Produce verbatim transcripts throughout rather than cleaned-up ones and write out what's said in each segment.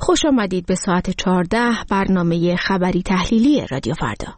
خوش آمدید به ساعت چهارده برنامه خبری تحلیلی رادیو فردا.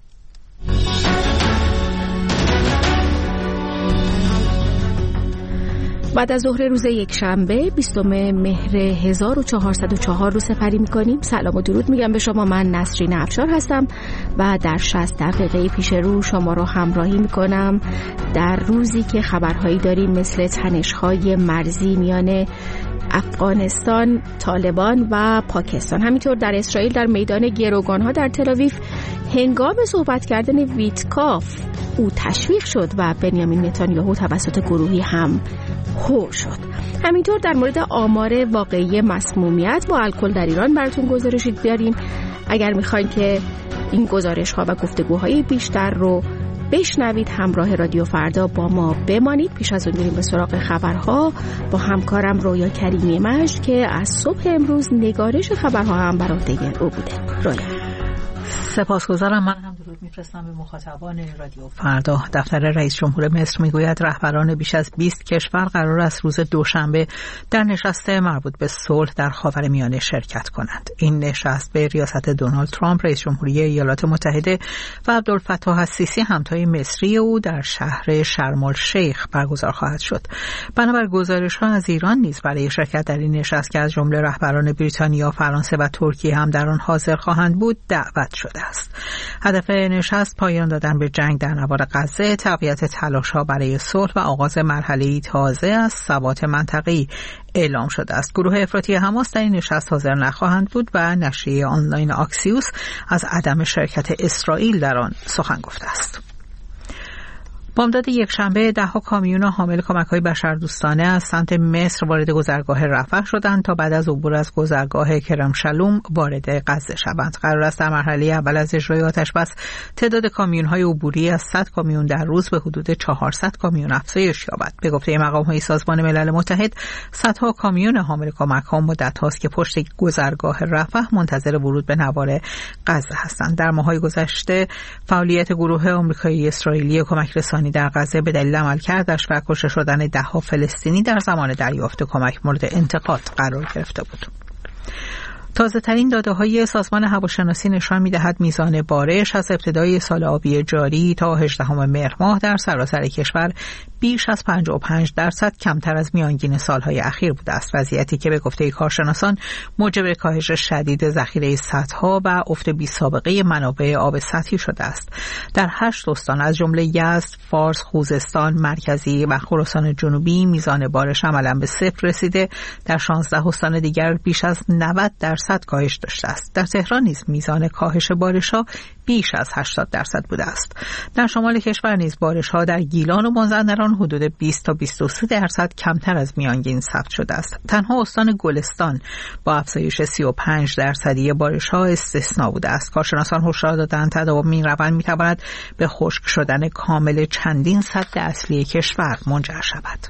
بعد از ظهر روز یک شنبه بیستم مهر هزار و چهارصد و چهار رو سپری می‌کنیم. سلام و درود میگم به شما. من نسرین افشار هستم و در شصت دقیقه پیش رو شما رو همراهی می‌کنم در روزی که خبرهایی داریم مثل تنش‌های مرزی میان افغانستان، طالبان و پاکستان. همینطور در اسرائیل در میدان گروگان‌ها در تل‌آویو هنگام صحبت کردن ویتکاف او تشویق شد و بنیامین نتانیاهو توسط گروهی هم هو شد. همینطور در مورد آمار واقعی مسمومیت با الکل در ایران براتون گزارشی داریم. اگر میخواین که این گزارش‌ها و گفتگوهای بیشتر رو بشنوید همراه رادیو فردا با ما بمانید. پیش از اون بریم به سراغ خبرها با همکارم رویا کریمی مجد که از صبح امروز نگارش خبرها هم بر عهده او بوده. رویا. سپاسگزارم. من هم درود میفرستم به مخاطبان رادیو فردا. دفتر رئیس جمهور مصر میگوید رهبران بیش از بیست کشور قرار است روز دوشنبه در نشست مربوط به صلح در خاورمیانه شرکت کنند. این نشست به ریاست دونالد ترامپ رئیس جمهوری ایالات متحده و عبدالفتاح السیسی همتای مصری او در شهر شرم الشیخ برگزار خواهد شد. بنابر گزارش‌ها از ایران نیز برای شرکت در این نشست که از جمله رهبران بریتانیا، فرانسه و ترکیه هم در آن حاضر خواهند بود دعوت شده است. هدف نشست پایان دادن به جنگ در نوار غزه، تقویت تلاش‌ها برای صلح و آغاز مرحله‌ای تازه از ثبات منطقه‌ای اعلام شده است. گروه افراطی حماس در این نشست حاضر نخواهند بود و نشریه آنلاین آکسیوس از عدم شرکت اسرائیل در آن سخن گفته است. بامداد یک شنبه ده‌ها کامیون حامل کمک‌های بشردوستانه از سمت مصر وارد گذرگاه رفح شدند تا بعد از عبور از گذرگاه کرم شلوم وارد غزه شوند. قرار است در مرحله اول از اجرای آتش‌بس تعداد کامیون‌های عبوری از صد کامیون در روز به حدود چهارصد کامیون افزایش یابد. به گفته مقام‌های سازمان ملل متحد، صدها کامیون حامل کمک‌ها مدت‌هاست که پشت گذرگاه رفح منتظر ورود به نوار غزه هستند. در ماه‌های گذشته فعالیت گروه آمریکایی اسرائیلی کمک رسانی در غزه به دلیل عملکردش و کشته شدن ده‌ها فلسطینی در زمان دریافت کمک مورد انتقاد قرار گرفته بود. تازه ترین داده های سازمان هواشناسی نشان می دهد میزان بارش از ابتدای سال آبی جاری تا هجدهم مهر ماه در سراسر کشور بیش از پنجاه و پنج درصد کمتر از میانگین سالهای اخیر بوده است. وضعیتی که به گفته کارشناسان موجب کاهش شدید ذخیره سدها و افت بی سابقه منابع آب سطحی شده است. در هشت استان از جمله یزد، فارس، خوزستان، مرکزی و خراسان جنوبی میزان بارش عملاً به صفر رسیده. در شانزده استان دیگر بیش از نود درصد کاهش داشته است. در تهران نیز میزان کاهش بارش‌ها بیش از هشتاد درصد بوده است. در شمال کشور نیز بارش‌ها در گیلان و مازندران حدود بیست تا بیست و سه درصد کمتر از میانگین ثبت شده است. تنها استان گلستان با افزایش سی و پنج درصدی بارش‌ها استثنا بوده است. کارشناسان هشدار دادند تداوم این روند می‌تواند به خشک شدن کامل چندین سد اصلی کشور منجر شود.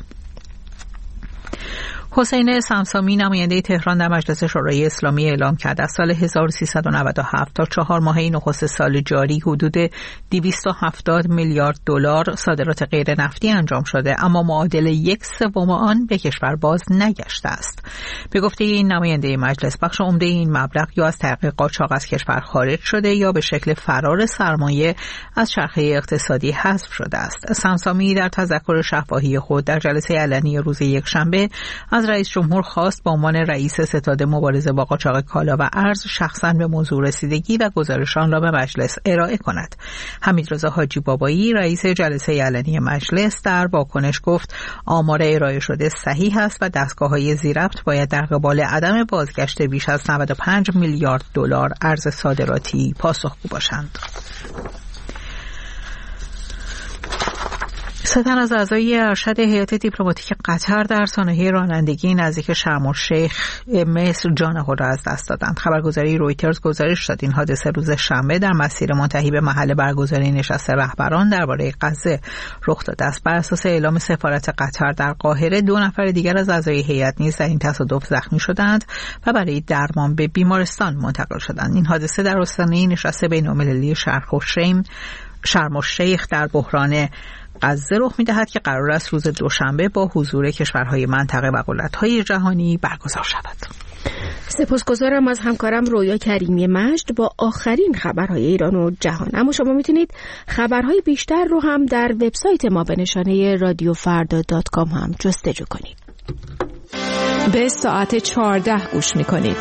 حسین سمسامی نماینده تهران در مجلس شورای اسلامی اعلام کرد از سال هزار و سیصد و نود و هفت تا چهار ماهه نخست سال جاری حدود دویست و هفتاد میلیارد دلار صادرات غیر نفتی انجام شده، اما معادل یک سوم آن به کشور باز نگشته است. به گفته این نماینده مجلس، بخش عمده این مبلغ یا از طریق قاچاق از کشور خارج شده یا به شکل فرار سرمایه از چرخه اقتصادی حذف شده است. سمسامی در تذکر شفاهی خود در جلسه علنی روز یکشنبه از رئیس جمهور خواست با عنوان رئیس ستاد مبارزه با قاچاق کالا و ارز شخصاً به موضوع رسیدگی و گزارشان را به مجلس ارائه کند. حمیدرضا حاجی بابایی رئیس جلسه علنی مجلس در واکنش گفت آمار ارائه شده صحیح است و دستگاه‌های ذی‌ربط باید در قبال عدم بازگشت بیش از نود و پنج میلیارد دلار ارز صادراتی پاسخگو باشند. سه تن از اعضای ارشد هیئت دیپلماتیک قطر در سانحه رانندگی نزدیک شرم الشیخ مصر جان خود را از دست دادند. خبرگزاری رویترز گزارش داد این حادثه روز شنبه در مسیر منتهی به محل برگزاری نشست رهبران درباره غزه رخ داده است. بر اساس اعلام سفارت قطر در قاهره دو نفر دیگر از اعضای هیئت نیز در این تصادف زخمی شدند و برای درمان به بیمارستان منتقل شدند. این حادثه در آستانه نشست بین‌المللی شرم الشیخ در بحران غزه رخ می‌دهد که قرار است روز دوشنبه با حضور کشورهای منطقه و قدرت‌های جهانی برگزار شود. سپاسگزارم از همکارم رویا کریمی مجد با آخرین خبرهای ایران و جهان. اما شما میتونید خبرهای بیشتر رو هم در وبسایت ما به نشانه رادیو فردا دات کام هم جستجو کنید. به ساعت چهارده گوش میکنید.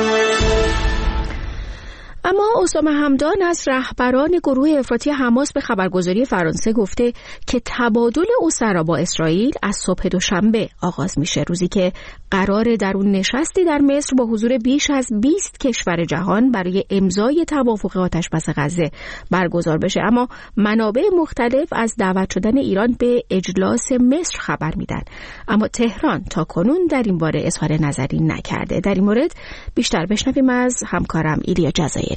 اما اسامه همدان از رهبران گروه افراطی حماس به خبرگزاری فرانسه گفته که تبادل اسرا با اسرائیل از صبح دوشنبه آغاز میشه، روزی که قرار در اون نشستی در مصر با حضور بیش از بیست کشور جهان برای امضای توافق آتش‌بس غزه برگزار بشه. اما منابع مختلف از دعوت شدن ایران به اجلاس مصر خبر میدن، اما تهران تا کنون در این باره اظهار نظری نکرده. در این مورد بیشتر بشنویم از همکارم ایلیا جزایری.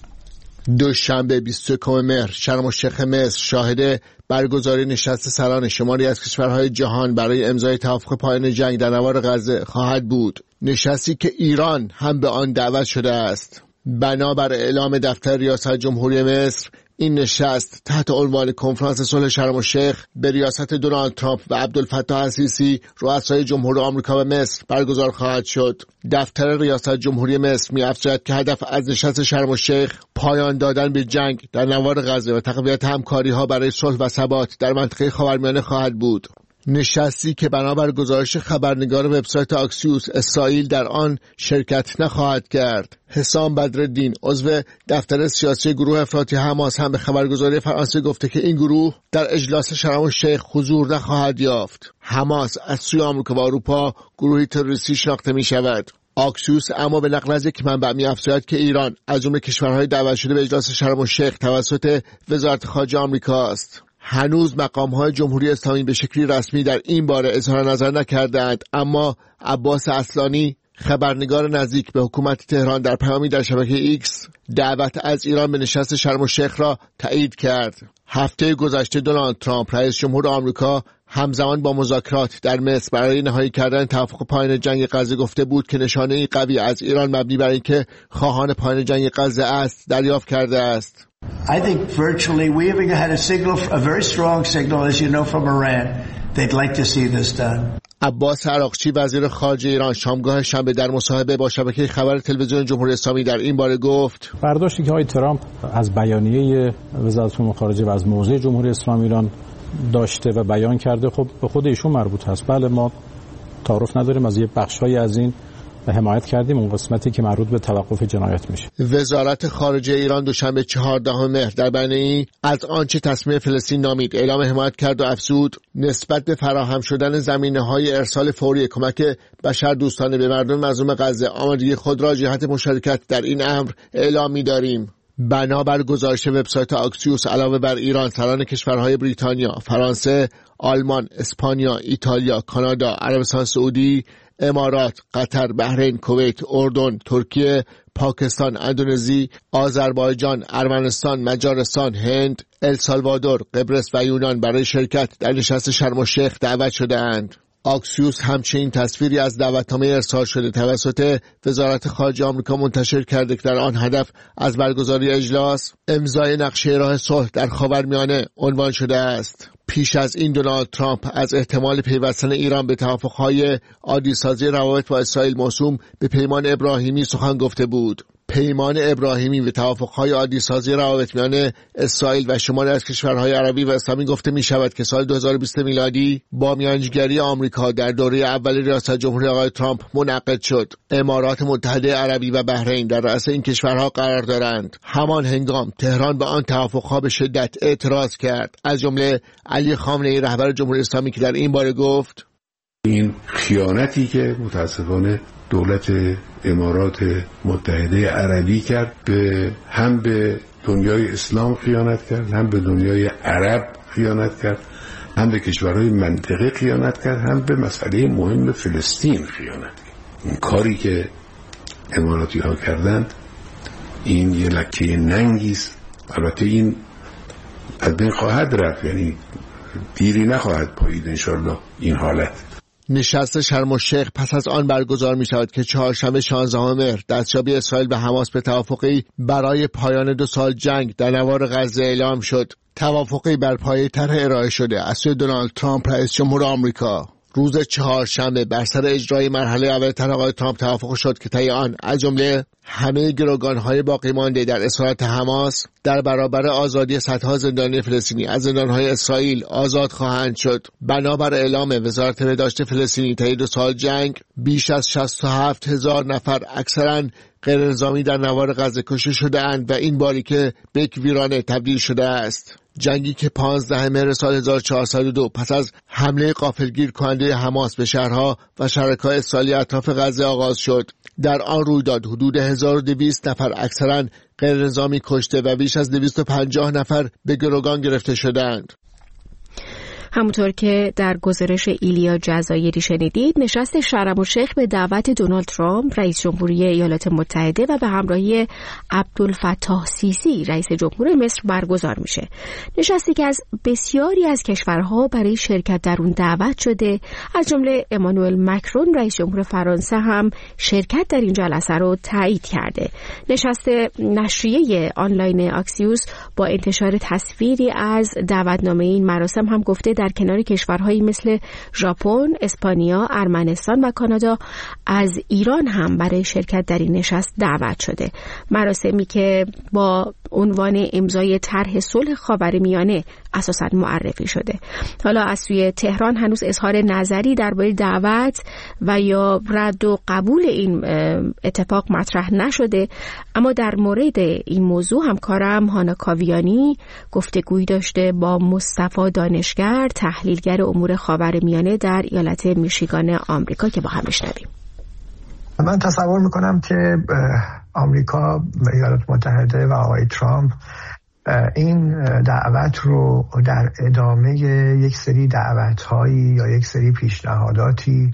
دوشنبه بیست و یکم مهر شرم الشیخ مصر شاهد برگزاری نشست سران شماری از کشورهای جهان برای امضای توافق پایان جنگ در نوار غزه خواهد بود. نشستی که ایران هم به آن دعوت شده است. بنابر اعلام دفتر ریاست جمهوری مصر، این نشست تحت عنوان کنفرانس صلح شرم الشیخ به ریاست دونالد ترامپ و عبدالفتاح السیسی رؤسای جمهور آمریکا و مصر برگزار خواهد شد. دفتر ریاست جمهوری مصر می‌افزاید که هدف از نشست شرم الشیخ پایان دادن به جنگ در نوار غزه و تقویت همکاری‌ها برای صلح و ثبات در منطقه خاورمیانه خواهد بود. نشستی که بنابر گزارش خبرنگار وبسایت آکسیوس اسرائیل در آن شرکت نخواهد کرد. حسام بدرالدین عضو دفتر سیاسی گروه افراطی حماس هم به خبرگزاری فرانسه گفته که این گروه در اجلاس شرم الشیخ حضور نخواهد یافت. حماس از سوی آمریکا و اروپا گروهی تروریستی شناخته می شود. آکسیوس اما به نقل از یک منبع می‌افزاید که ایران از جمله کشورهای دعوت شده به اجلاس شرم الشیخ توسط وزارت خارجه آمریکا است. هنوز مقام‌های جمهوری اسلامی به شکلی رسمی در این باره اظهار نظر نکردند، اما عباس اصلانی خبرنگار نزدیک به حکومت تهران در پیامی در شبکه ایکس دعوت از ایران به نشست شرم الشیخ را تایید کرد. هفته گذشته دونالد ترامپ رئیس جمهور آمریکا همزمان با مذاکرات در مصر برای نهایی کردن توافق پایان جنگ غزه گفته بود که نشانه‌ای قوی از ایران مبنی بر اینکه خواهان پایان جنگ غزه است دریافت کرده است. I think virtually we even had a signal, a very strong signal, as you know, from Iran. They'd like to see this done. عباس عراقچی وزیر خارجه ایران شامگاه شنبه در مصاحبه با شبکه خبر تلویزیون جمهوری اسلامی در این باره گفت: برداشتی که آقای ترامپ از بیانیه وزارت امور خارجه و از موضع جمهوری اسلامی ایران داشته و بیان کرده خب به خود ایشون مربوط هست. بله، ما تعارف نداریم، از یه بخشای از این و حمایت کردیم، اون قسمتی که مربوط به توقف جنایت میشه. وزارت خارجه ایران دوشنبه چهاردهم مهر در بیانیه‌ای از آنچه تصمیم فلسطین نامید اعلام حمایت کرد و افزود نسبت به فراهم شدن زمینه‌های ارسال فوری کمک بشردوستانه به مردم مظلوم غزه آمادگی خود را جهت مشارکت در این امر اعلام می‌داریم. بنابر گزارش وبسایت آکسیوس علاوه بر ایران، سران کشورهای بریتانیا، فرانسه، آلمان، اسپانیا، ایتالیا، کانادا، عربستان سعودی، امارات، قطر، بحرین، کویت، اردن، ترکیه، پاکستان، اندونزی، آذربایجان، ارمنستان، مجارستان، هند، السالوادور، قبرس و یونان برای شرکت در نشست شرم الشیخ دعوت شده‌اند. آکسیوس همچنین تصویری از دعوتنامه ارسال شده توسط وزارت خارجه آمریکا منتشر کرده که در آن هدف از برگزاری اجلاس امضای نقشه راه صلح در خاورمیانه عنوان شده است. پیش از این دونالد ترامپ از احتمال پیوستن ایران به توافق‌های عادی‌سازی روابط با اسرائیل موسوم به پیمان ابراهیمی سخن گفته بود. پیمان ابراهیمی و توافق‌های عادی‌سازی روابط میان اسرائیل و شماری از کشورهای عربی و اسلامی گفته می‌شود که سال دو هزار و بیست میلادی با میانجیگری آمریکا در دوره اول ریاست جمهوری آقای ترامپ منعقد شد. امارات متحده عربی و بحرین در رأس این کشورها قرار دارند. همان هنگام تهران به آن توافق‌ها به شدت اعتراض کرد، از جمله علی خامنه‌ای رهبر جمهوری اسلامی که در این باره گفت: این خیانتی که متاسفانه دولت امارات متحده عربی کرد، به هم به دنیای اسلام خیانت کرد، هم به دنیای عرب خیانت کرد، هم به کشورهای منطقه خیانت کرد، هم به مسئله مهم فلسطین خیانت کرد. این کاری که اماراتی ها کردند این یه لکه ننگیست. البته این از بین خواهد رفت، یعنی دیری نخواهد پایید انشالله این حالت. نشست شرم الشیخ پس از آن برگزار می شود که چهارشنبه شانزدهم مهر دستیابی اسرائیل به حماس به توافقی برای پایان دو سال جنگ در نوار غزه اعلام شد. توافقی بر پایه طرح ارائه شده از سوی دونالد ترامپ رئیس جمهور آمریکا. روز چهارشنبه بر سر اجرای مرحله اول طرح آقای ترامپ توافق شد که طی آن از جمله همه گروگان‌های باقی مانده در اسارت حماس در برابر آزادی صدها زندانی فلسطینی از زندان‌های اسرائیل آزاد خواهند شد. بنابر اعلام وزارت بهداشت فلسطینی طی دو سال جنگ بیش از شصت و هفت هزار نفر اکثراً غیر نظامی در نوار غزه کشته شده‌اند و این باریکه به یک ویرانه تبدیل شده است. جنگی که پانزده مهر سال هزار و چهارصد و دو پس از حمله غافلگیر کننده حماس به شهرها و شهرک‌های اسرائیلی اطراف غزه آغاز شد. در آن رویداد حدود هزار و دویست نفر اکثراً غیر نظامی کشته و بیش از دویست و پنجاه نفر به گروگان گرفته شدند. همونطور که در گزارش ایلیا جزایری شنیدید، نشست شرم الشیخ به دعوت دونالد ترامپ رئیس جمهوری ایالات متحده و به همراهی عبدالفتاح سیسی رئیس جمهور مصر برگزار میشه. نشستی که از بسیاری از کشورها برای شرکت در اون دعوت شده، از جمله امانوئل مکرون رئیس جمهور فرانسه هم شرکت در این جلسه رو تایید کرده. نشست نشریه آنلاین آکسیوس با انتشار تصویری از دعوتنامه این مراسم هم گفته در کنار کشورهایی مثل ژاپن، اسپانیا، ارمنستان و کانادا از ایران هم برای شرکت در این نشست دعوت شده. مراسمی که با عنوان امضای طرح صلح خاورمیانه اساساً معرفی شده. حالا از سوی تهران هنوز اظهار نظری درباره دعوت و یا رد و قبول این اتفاق مطرح نشده، اما در مورد این موضوع همکارم هانا کاویانی گفتگویی داشته با مصطفی دانشگر، تحلیلگر امور خاورمیانه در ایالت میشیگان آمریکا که با هم بشنویم. من تصور میکنم که آمریکا و ایالات متحده و آقای ترامپ این دعوت رو در ادامه یک سری دعوت‌هایی یا یک سری پیشنهاداتی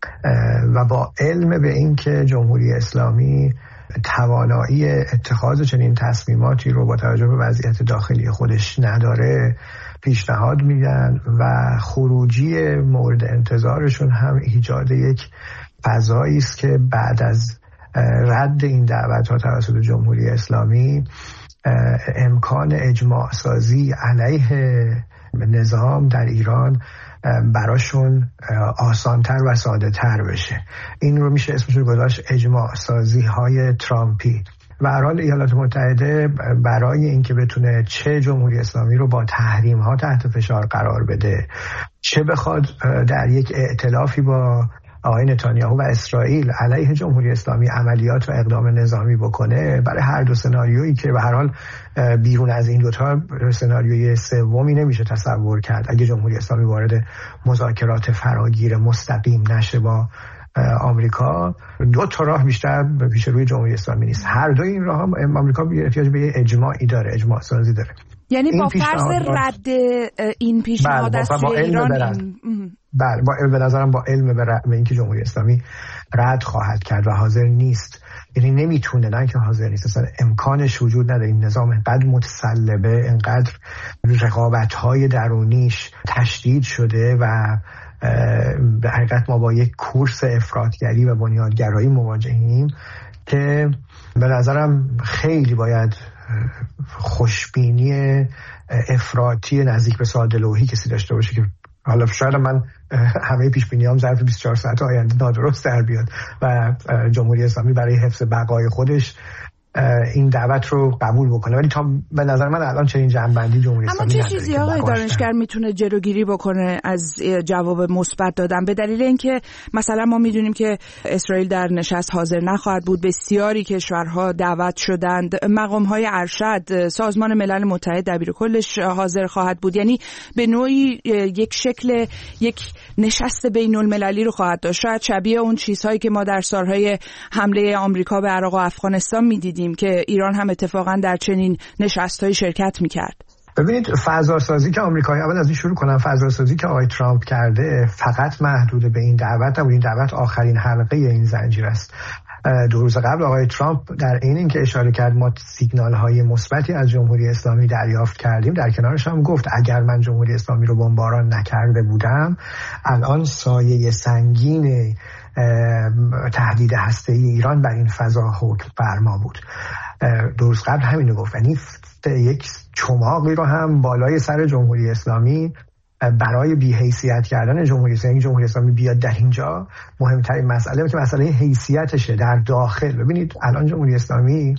و با علم به این که جمهوری اسلامی توانایی اتخاذ چنین تصمیماتی رو با توجه به وضعیت داخلی خودش نداره پیشنهاد میدن و خروجی مورد انتظارشون هم ایجاد یک فضایی است که بعد از رد این دعوت‌ها توسط جمهوری اسلامی امکان اجماع سازی علیه نظام در ایران براشون آسانتر و ساده تر بشه. این رو میشه اسمش رو گذاشت اجماع سازی های ترامپی. و هر حال ایالات متحده برای اینکه بتونه چه جمهوری اسلامی رو با تحریم ها تحت فشار قرار بده، چه بخواد در یک ائتلافی با آقای نتانیاهو و اسرائیل علیه جمهوری اسلامی عملیات و اقدام نظامی بکنه، برای هر دو سناریویی که به هر حال بیرون از این دوتا سناریوی سومی نمیشه تصور کرد اگه جمهوری اسلامی وارد مذاکرات فراگیر مستقیم نشه با آمریکا، دو تا راه بیشتر پیش روی جمهوری اسلامی نیست. هر دو این راه هم آمریکا احتیاج به اجماعی داره، اجماع سازی داره. یعنی با فرض رد این پیشنهاد از سوی ایران بله با به نظرم با علم به اینکه جمهوری اسلامی رد خواهد کرد و حاضر نیست، یعنی نمیتونه، نه که حاضر نیست، اصلا امکانش وجود نداره. این نظام انقدر متسلبه، انقدر رقابت‌های درونیش تشدید شده و به حقیقت ما با یک کورس افراطگری و بنیادگرایی مواجهیم که به نظرم خیلی باید خوشبینی افراطی نزدیک به ساده‌لوحی کسی داشته باشه که حالا شاید من همه پیش بینیام ظرف بیست و چهار ساعت آینده نادرست در بیاد و جمهوری اسلامی برای حفظ بقای خودش این دعوت رو قبول بکنه، ولی تا به نظر من الان چنین جنبندی جمهوری اسلامی نداره. اما چه چیزی آقای دانشگر میتونه جلوگیری بکنه از جواب مثبت دادن؟ به دلیل اینکه مثلا ما میدونیم که اسرائیل در نشست حاضر نخواهد بود، بسیاری کشورها دعوت شدند، مقام‌های ارشد، سازمان ملل متحد دبیرکلش حاضر خواهد بود، یعنی به نوعی یک شکل یک نشست بین المللی رو خواهد داشت، شاید شبیه اون چیزهایی که ما در سالهای حمله آمریکا به عراق و افغانستان میدیدیم که ایران هم اتفاقا در چنین نشست‌های شرکت می‌کرد. ببینید فضاسازی که آمریکایی اول از این شروع کنن، فضاسازی که آقای ترامپ کرده فقط محدود به این دعوت نبود. این دعوت آخرین حلقه این زنجیر است. دو روز قبل آقای ترامپ در این این که اشاره کرد ما سیگنال‌های مثبتی از جمهوری اسلامی دریافت کردیم، در کنارش هم گفت اگر من جمهوری اسلامی رو بمباران نکرده بودم الان سایه سنگین تهدید هسته‌ای ایران بر این فضا حکم فرما بود. دو روز قبل همینو گفت، یعنی یک چماقی رو هم بالای سر جمهوری اسلامی برای بی‌حیثیت کردن جمهوری اسلامی جمهوری اسلامی بیاد در اینجا، مهمترین مسئله که مسئله حیثیتشه در داخل. ببینید الان جمهوری اسلامی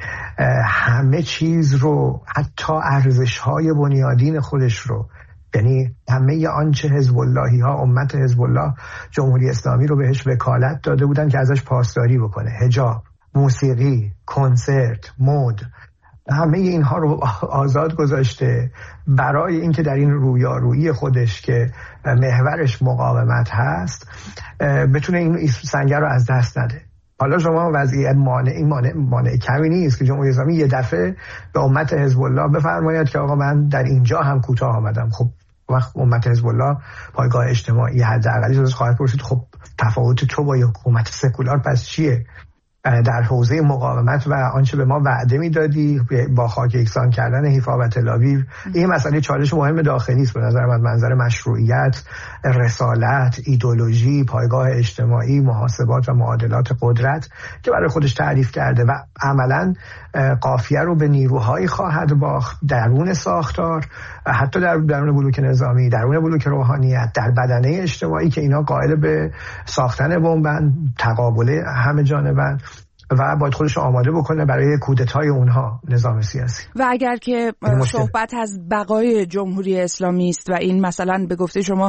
همه چیز رو، حتی ارزش‌های بنیادین خودش رو، یعنی همه آنچه حزب اللهی ها، امت حزب الله جمهوری اسلامی رو بهش وکالت داده بودن که ازش پاسداری بکنه، حجاب، موسیقی، کنسرت، مد، همه اینها رو آزاد گذاشته برای اینکه در این رویارویی خودش که محورش مقاومت هست بتونه این سنگر رو از دست نده. حالا شما وضعیت مانع مانع مانع کمی نیست که جمهوری اسلامی یه دفعه به امت حزب الله بفرماید که آقا من در اینجا هم کوتاه آمدم. خب وقت امت حزب الله پایگاه اجتماعی حداقلی ازش خواهد پرسید خب تفاوت تو با حکومت سکولار پس چیه؟ در حوزه مقاومت و آنچه به ما وعده میدادی با خاک یکسان کردن حیفا و تل‌آویو، این مسئله چالش مهم داخلی است به نظر من، منظر مشروعیت، رسالت، ایدئولوژی، پایگاه اجتماعی، محاسبات و معادلات قدرت که برای خودش تعریف کرده و عملاً قافیه رو به نیروهایی خواهد باخت درون ساختار، حتی در درون بلوک نظامی، درون بلوک روحانیت، در بدنه اجتماعی که اینا قائل به ساختن بمبن، تقابل همه جانبن و باید خودش آماده بکنه برای کودتای اونها نظام سیاسی. و اگر که صحبت از بقای جمهوری اسلامی است و این مثلا به گفته شما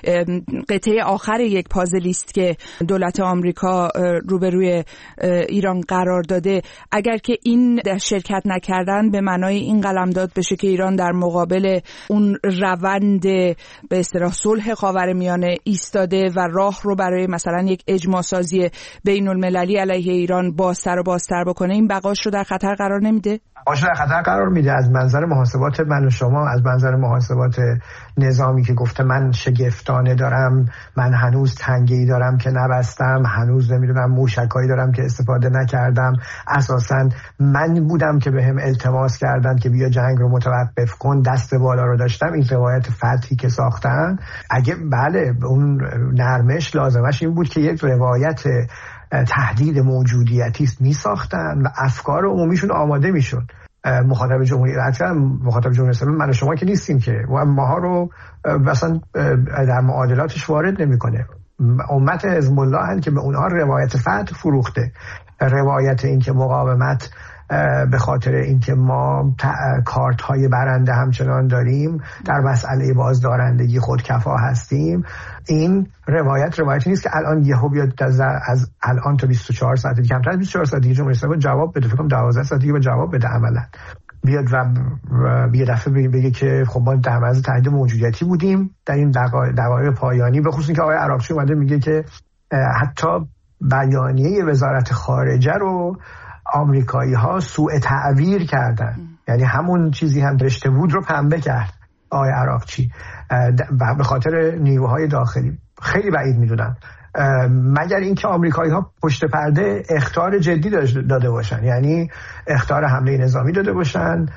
قطعه آخر یک پازلی است که دولت آمریکا روبروی ایران قرار داده، اگر که این شرکت نکردن به معنای این قلمداد بشه که ایران در مقابل اون روند به اصطلاح صلح خاورمیانه ایستاده و راه رو برای مثلا یک اجماع سازی بین المللی علیه ایران بازتر و بازتر بکنه، این بقاش رو در خطر قرار نمیده؟ بقاش در خطر قرار میده. از منظر محاسبات من و شما، از منظر محاسبات نظامی که گفته من شگفتانه دارم، من هنوز تنگه‌ای دارم که نبستم، هنوز نمیدونم موشکایی دارم که استفاده نکردم، اساساً من بودم که بهم التماس کردن که بیا جنگ رو متوقف کن، دست بالا رو داشتم، این روایت فتحی که ساختن، اگه بله اون نرمش لازمش این بود که یک روایت تهدید موجودیتی است می ساختن و افکار عمومیشون آماده می شد. مخاطب جمهوری مخاطب جمهوری اسلامی من و شما که نیستیم که و ماها رو مثلا در معادلاتش وارد نمیکنه. امت حزب الله هست که به اونها روایت فتح فروخته، روایت این که مقاومت به خاطر اینکه ما کارت های برنده همچنان داریم، در مسئله بازدارندگی خودکفا هستیم. این روایت روایتی نیست که الان یهو بیاد از الان تا بیست و چهار ساعت دیگه، کمتر از بیست و چهار ساعت دیگه جمهوری اسلامی جواب بده، فکر کنم دوازده ساعت دیگه جواب بده عملا، بیاد و یه دفعه بگه که خب ما در معرض تهدید موجودیتی بودیم در این دقایق پایانی. به خصوص اینکه آقای عراقچی اومده میگه که حتی بیانیه وزارت خارجه رو آمریکایی ها سوء تعبیر کردن، یعنی همون چیزی هم داشته بود رو پنبه کرد آقای عراقچی به خاطر نیروهای داخلی. خیلی بعید میدونم مگر اینکه آمریکایی ها پشت پرده اخطار جدی داده باشن، یعنی اخطار حمله نظامی داده باشن،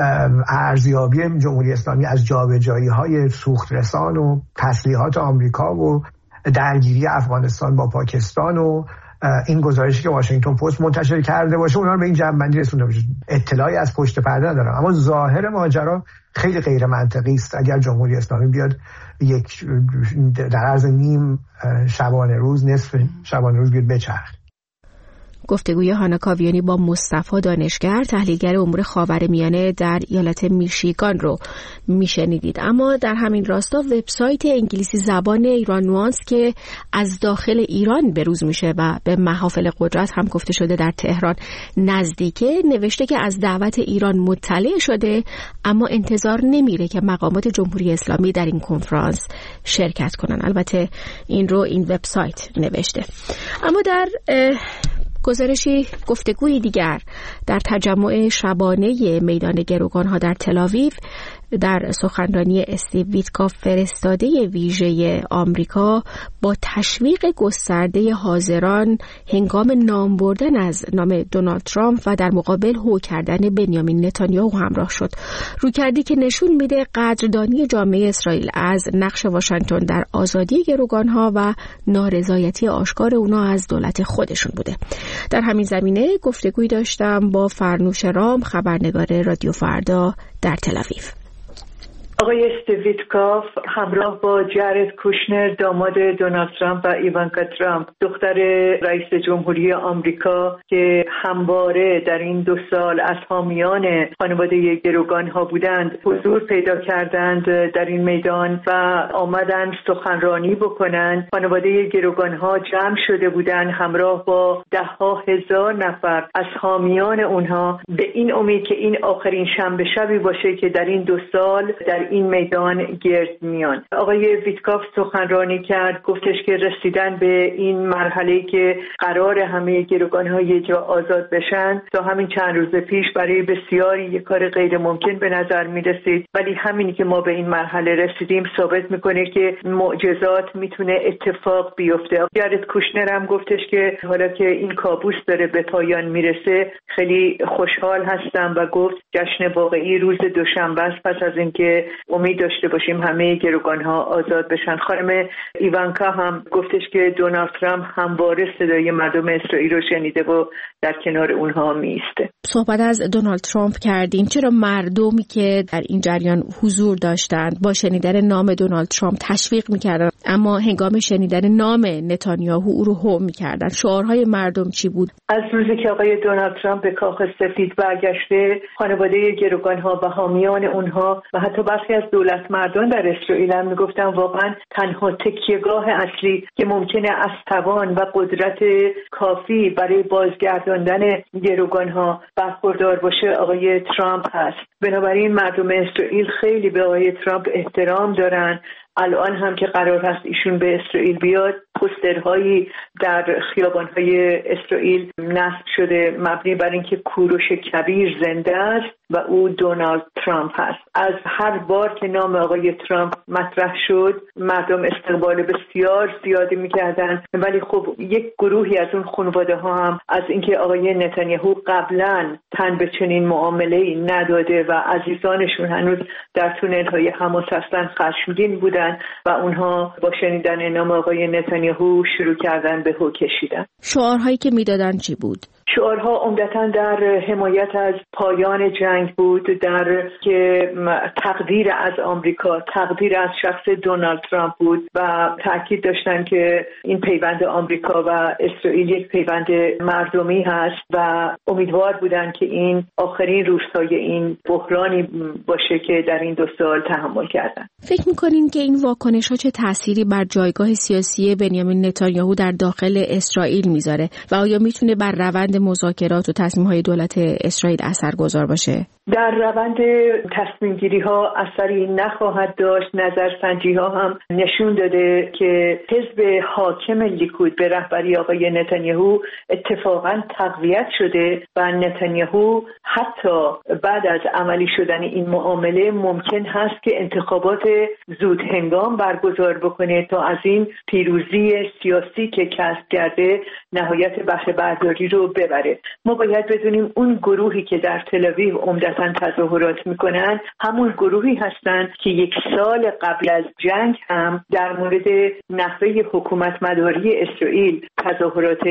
ارزیابی جمهوری اسلامی از جابجایی های سوخت رسان و تسلیحات آمریکا و درگیری افغانستان با پاکستان و این گزارشی که واشنگتن پست منتشر کرده باشه اونا رو به این جنبندی رسونده باشه. اطلاعی از پشت پرده ندارم، اما ظاهر ماجرا خیلی غیر منطقی است. اگر جمهوری اسلامی بیاد یک در عرض نیم شبانه روز، نصف شبانه روز بیاد بچرخه. گفتگوی هانا کاویانی با مصطفی دانشگر، تحلیلگر امور خاورمیانه در ایالت میشیگان رو میشنیدید. اما در همین راستا وبسایت انگلیسی زبان ایران نوانس که از داخل ایران بروز میشه و به محافل قدرت هم گفته شده در تهران نزدیکه، نوشته که از دعوت ایران مطلع شده اما انتظار نمیره که مقامات جمهوری اسلامی در این کنفرانس شرکت کنن. البته این رو این وبسایت نوشته. اما در گزارشی گفتگوی دیگر در تجمع شبانه میدان گروگان‌ها در تل‌آویو در سخنرانی استیو ویتکاف فرستاده ویژه آمریکا با تشویق گسترده حاضران هنگام نام بردن از نام دونالد ترامپ و در مقابل هو کردن بنیامین نتانیاهو همراه شد. رویکردی که نشون میده قدردانی جامعه اسرائیل از نقش واشنگتن در آزادی گروگان‌ها و نارضایتی آشکار اونا از دولت خودشون بوده. در همین زمینه گفتگوی داشتم با فرنوش رام، خبرنگار رادیو فردا در تل‌آویو. آقای استیو ویتکاف همراه با جارد کوشنر داماد دونالد ترامپ و ایوانکا ترامپ دختر رئیس جمهوری آمریکا که همواره در این دو سال از حامیان خانواده گروگان ها بودند حضور پیدا کردند در این میدان و آمدند سخنرانی بکنند. خانواده گروگان ها جمع شده بودند همراه با ده ها هزار نفر از حامیان اونها به این امید که این آخرین شنبه شبی باشه که در این دو سال در این میدان گرد میان. آقای ویتکاف سخنرانی کرد، گفتش که رسیدن به این مرحله که قرار همه گروگان‌ها یه جا آزاد بشن تا همین چند روز پیش برای بسیاری یک کار غیر ممکن به نظر می رسید، ولی همینی که ما به این مرحله رسیدیم ثابت میکنه که معجزات میتونه اتفاق بیفته. جارد کوشنر هم گفتش که حالا که این کابوس داره به پایان میرسه خیلی خوشحال هستم و گفت جشن واقعی روز دوشنبه است، پس از اینکه امید داشته باشیم همه گروگان‌ها آزاد بشن. خانم ایوانکا هم گفتش که دونالد ترامپ همواره صدای مردم اسرائیل رو شنیده و در کنار اونها میسته. صحبت از دونالد ترامپ کردیم، چرا مردمی که در این جریان حضور داشتند با شنیدن نام دونالد ترامپ تشویق میکردن اما هنگام شنیدن نام نتانیاهو او رو هو میکردن؟ شعارهای مردم چی بود؟ از روزی که آقای دونالد ترامپ به کاخ سفید برگشته خانواده گروگان‌ها و حامیان اونها و حتی برخی از دولت مردان در اسرائیل هم میگفتن واقعا تنها تکیهگاه اصلی که ممکنه از توان و قدرت کافی برای بازگرداندن گروگان‌ها برخوردار باشه آقای ترامپ هست. بنابراین مردم اسرائیل خیلی به آقای ترامپ احترام دارن. الان هم که قرار هست ایشون به اسرائیل بیاد پوسترهایی در خیابان‌های اسرائیل نصب شده مبنی بر اینکه کوروش کبیر زنده است و او دونالد ترامپ هست. از هر بار که نام آقای ترامپ مطرح شد مردم استقبال بسیار زیادی می‌کردند، ولی خب یک گروهی از اون خانواده ها هم از اینکه آقای نتانیاهو قبلا تن به چنین معامله‌ای نداده و عزیزانشون هنوز در تونل‌های حماس هستن خشمگین بودن و اونها با شنیدن نام آقای نتانیاهو شروع کردن به هو کشیدن. شعارهایی که میدادن چی بود؟ شعارها عمدتاً در حمایت از پایان جنگ بود، در که تقدیر از آمریکا، تقدیر از شخص دونالد ترامپ بود و تاکید داشتن که این پیوند آمریکا و اسرائیل یک پیوند مردمی هست و امیدوار بودن که این آخرین روزهای این بحرانی باشه که در این دو سال تحمل کردن. فکر می‌کنین که این واکنش‌ها چه تأثیری بر جایگاه سیاسی بنیامین نتانیاهو در داخل اسرائیل میذاره و آیا میتونه بر روند مذاکرات و تصمیم‌های دولت اسرائیل اثرگذار باشه؟ در روند تصمیم گیری ها اثری نخواهد داشت. نظرسنجی ها هم نشون داده که حزب حاکم لیکود به رهبری آقای نتانیاهو اتفاقا تقویت شده و نتانیاهو حتی بعد از عملی شدن این معامله ممکن هست که انتخابات زود هنگام برگزار بکنه تا از این پیروزی سیاسی که کسب کرده نهایت بهره برداری رو ببره. ما باید بدونیم اون گروهی که در تل آویو عمدتاً تظاهرات میکنن همون گروهی هستند که یک سال قبل از جنگ هم در مورد نحوه حکومت مداری اسرائیل تظاهرات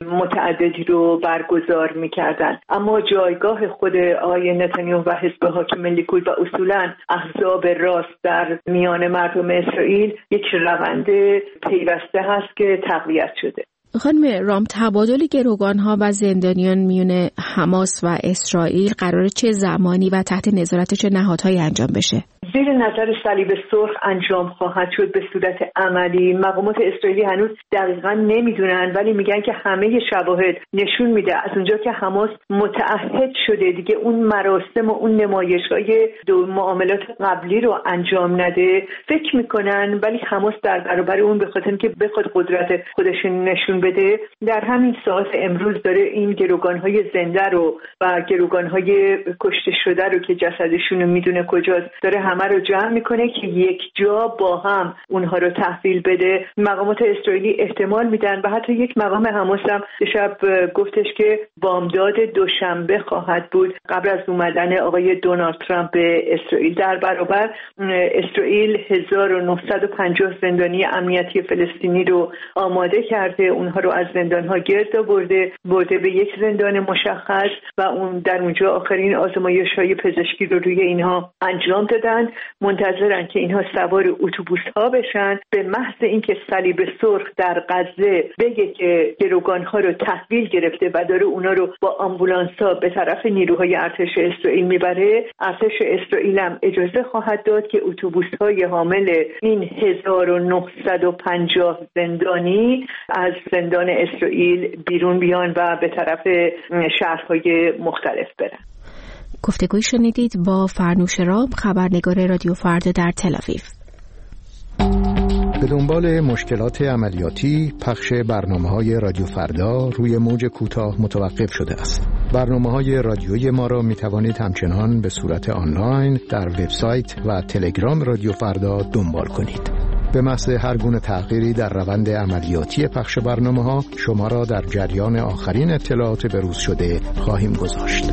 متعددی رو برگزار میکردن. اما جایگاه خود آقای نتانیاهو و حزب حاکم لیکود و اصولاً احزاب راست در میان مردم اسرائیل یک روند پیوسته هست که تقویت شده. خانم رام، تبادل گروگان‌ها و زندانیان میون حماس و اسرائیل قراره چه زمانی و تحت نظارت چه نهادهایی انجام بشه؟ زیر نظر صلیب سرخ انجام خواهد شد به صورت عملی. مقامات اسرائیلی هنوز دقیقاً نمیدونن، ولی میگن که همه شواهد نشون میده از اونجا که حماس متعهد شده دیگه اون مراسم و اون نمایش‌های دو معاملات قبلی رو انجام نده، فکر میکنن ولی حماس در برابر اون به خاطر اینکه بخواد قدرت خودش نشون بده در همین ساعت امروز داره این گروگان‌های زنده رو و گروگان‌های کشته شده رو که جسدشون رو میدونه کجاست داره همه رو جمع میکنه که یک جا با هم اونها رو تحویل بده. مقامات اسرائیلی احتمال میدن و حتی یک مقام حماس هم شب گفتش که بامداد دوشنبه خواهد بود قبل از اومدن آقای دونالد ترامپ به اسرائیل. در برابر اسرائیل هزار و نهصد و پنجاه زندانی امنیتی فلسطینی رو آماده کرده، اونها رو از زندان‌ها گرد برده برده به یک زندان مشخص و اون در اونجا آخرین آزمایش‌های پزشکی رو روی اینها انجام دادن منتظرن که اینها سوار اتوبوس ها بشن. به محض اینکه صلیب سرخ در غزه بگه که گروگان ها رو تحویل گرفته و داره اونا رو با آمبولانس ها به طرف نیروهای ارتش اسرائیل میبره، ارتش اسرائیل هم اجازه خواهد داد که اتوبوس های حامل این هزار و نهصد و پنجاه زندانی از زندان اسرائیل بیرون بیان و به طرف شهرهای مختلف برن. گفتگوی شنیدید با فرنوش رام، خبرنگار رادیو فردا در تل آویو. به دنبال مشکلات عملیاتی، پخش برنامه‌های رادیو فردا روی موج کوتاه متوقف شده است. برنامه‌های رادیویی ما را می‌توانید همچنان به صورت آنلاین در وبسایت و تلگرام رادیو فردا دنبال کنید. به محض هر گونه تغییری در روند عملیاتی پخش برنامه‌ها شما را در جریان آخرین اطلاعات بروز شده خواهیم گذاشت.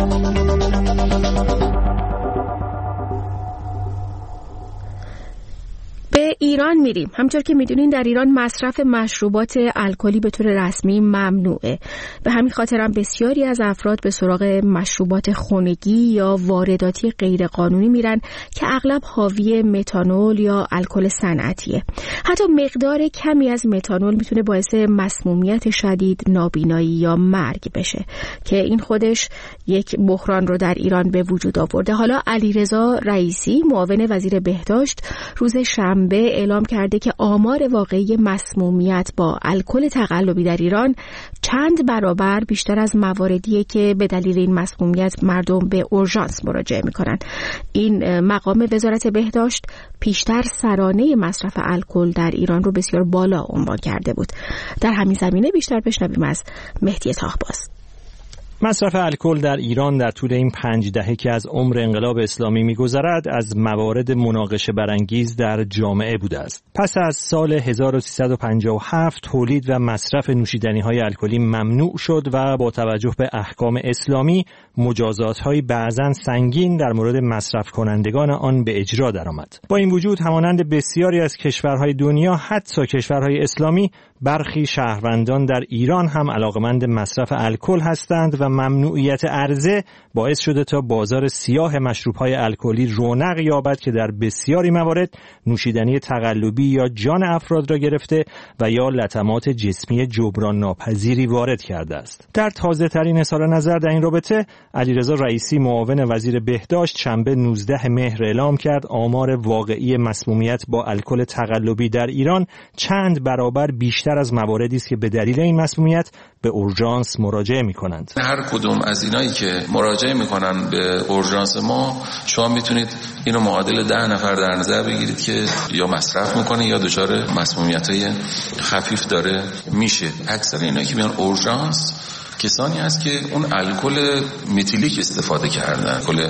به ایران میریم. همونطور که میدونین در ایران مصرف مشروبات الکلی به طور رسمی ممنوعه. به همین خاطر هم بسیاری از افراد به سراغ مشروبات خنگی یا وارداتی غیر قانونی میرن که اغلب حاوی متانول یا الکل صنعتیه. حتی مقدار کمی از متانول میتونه باعث مسمومیت شدید، نابینایی یا مرگ بشه که این خودش یک بحران رو در ایران به وجود آورده. حالا علیرضا رئیسی، معاون وزیر بهداشت، روز شنبه به اعلام کرده که آمار واقعی مسمومیت با الکل تقلبی در ایران چند برابر بیشتر از مواردیه که به دلیل این مسمومیت مردم به اورژانس مراجعه میکنن. این مقام وزارت بهداشت پیشتر سرانه مصرف الکل در ایران رو بسیار بالا عنوان کرده بود. در همین زمینه بیشتر بشنویم از مهدی طاهباز. مصرف الکل در ایران در طول این پنج دهه که از عمر انقلاب اسلامی می‌گذرد از موارد مناقشه برانگیز در جامعه بوده است. پس از سال هزار و سیصد و پنجاه و هفت تولید و مصرف نوشیدنی‌های الکلی ممنوع شد و با توجه به احکام اسلامی مجازات‌های بعضاً سنگین در مورد مصرف کنندگان آن به اجرا درآمد. با این وجود همانند بسیاری از کشورهای دنیا، حتی کشورهای اسلامی، برخی شهروندان در ایران هم علاقمند مصرف الکل هستند و ممنوعیت عرضه باعث شده تا بازار سیاه مشروب‌های الکلی رونق یابد که در بسیاری موارد نوشیدنی تقلبی یا جان افراد را گرفته و یا لطمات جسمی جبران ناپذیری وارد کرده است. در تازه‌ترین اظهار نظر در این رابطه، علیرضا رئیسی، معاون وزیر بهداشت، شنبه نوزده مهر اعلام کرد آمار واقعی مسمومیت با الکل تقلبی در ایران چند برابر بیشتر از مواردی است که به دلیل این مسمومیت به اورژانس مراجعه می‌کنند. هر کدوم از اینایی که مراجعه می‌کنن به اورژانس ما، شما میتونید اینو معادل ده نفر در نظر بگیرید که یا مصرف می‌کنه یا دچار مسمومیت‌های خفیف داره میشه. اکثر اینایی که میان اورژانس کسانی هست که اون الکل متیلیک استفاده کردن، الکل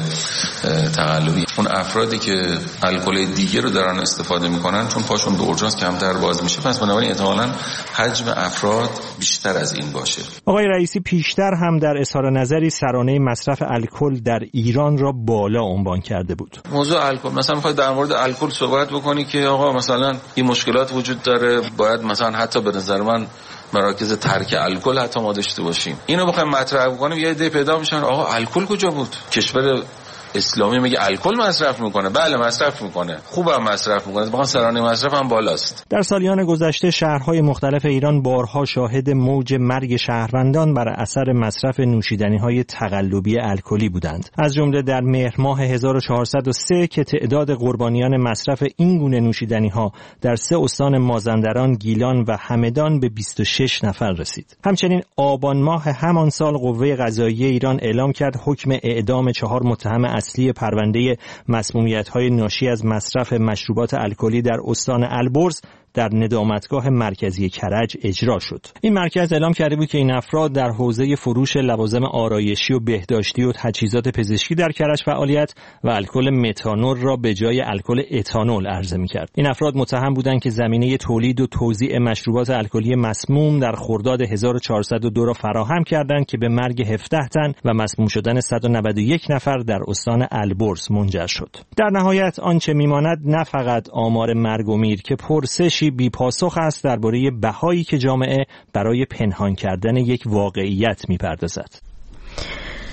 تقلبی. اون افرادی که الکل دیگه رو دارن استفاده میکنن چون پاشون به اورژانس کمتر باز میشه، پس بنابراین احتمالاً حجم افراد بیشتر از این باشه. آقای رئیسی پیشتر هم در اظهار نظری سرانه مصرف الکل در ایران را بالا عنوان کرده بود. موضوع الکل، مثلا میخوای در مورد الکل صحبت بکنی که آقا مثلا این مشکلات وجود داره، باید مثلا حتی به نظر من مراکز ترک الکل حتی ما داشته باشیم. اینو بخوایم مطرح کنیم یه عده پیدا میشن آقا الکل کجا بود؟ کشور اسلامی میگه الکل مصرف میکنه. بله مصرف میکنه، خوبم مصرف میکنه، واقعا سرانه مصرف هم بالاست. در سالیان گذشته شهرهای مختلف ایران بارها شاهد موج مرگ شهروندان بر اثر مصرف نوشیدنی‌های تقلبی الکلی بودند. از جمله در مهر ماه هزار و چهارصد و سه که تعداد قربانیان مصرف این گونه نوشیدنی‌ها در سه استان مازندران، گیلان و همدان به بیست و شش نفر رسید. همچنین آبان ماه همان سال قوه قضاییه ایران اعلام کرد حکم اعدام چهار متهم اصلی پرونده مسمومیت‌های ناشی از مصرف مشروبات الکلی در استان البرز در ندامتگاه مرکزی کرج اجرا شد. این مرکز اعلام کرده بود که این افراد در حوزه فروش لوازم آرایشی و بهداشتی و تجهیزات پزشکی در کرج فعالیت و الکل متانول را به جای الکل اتانول عرضه می‌کرد. این افراد متهم بودند که زمینه تولید و توزیع مشروبات الکلی مسموم در خرداد هزار و چهارصد و دو را فراهم کردند که به مرگ هفده تن و مسموم شدن صد و نود و یک نفر در استان البرز منجر شد. در نهایت آنچه میماند نه فقط آمار مرگ و میر که پرسش بی پاسخ است درباره بهایی که جامعه برای پنهان کردن یک واقعیت میپردازد.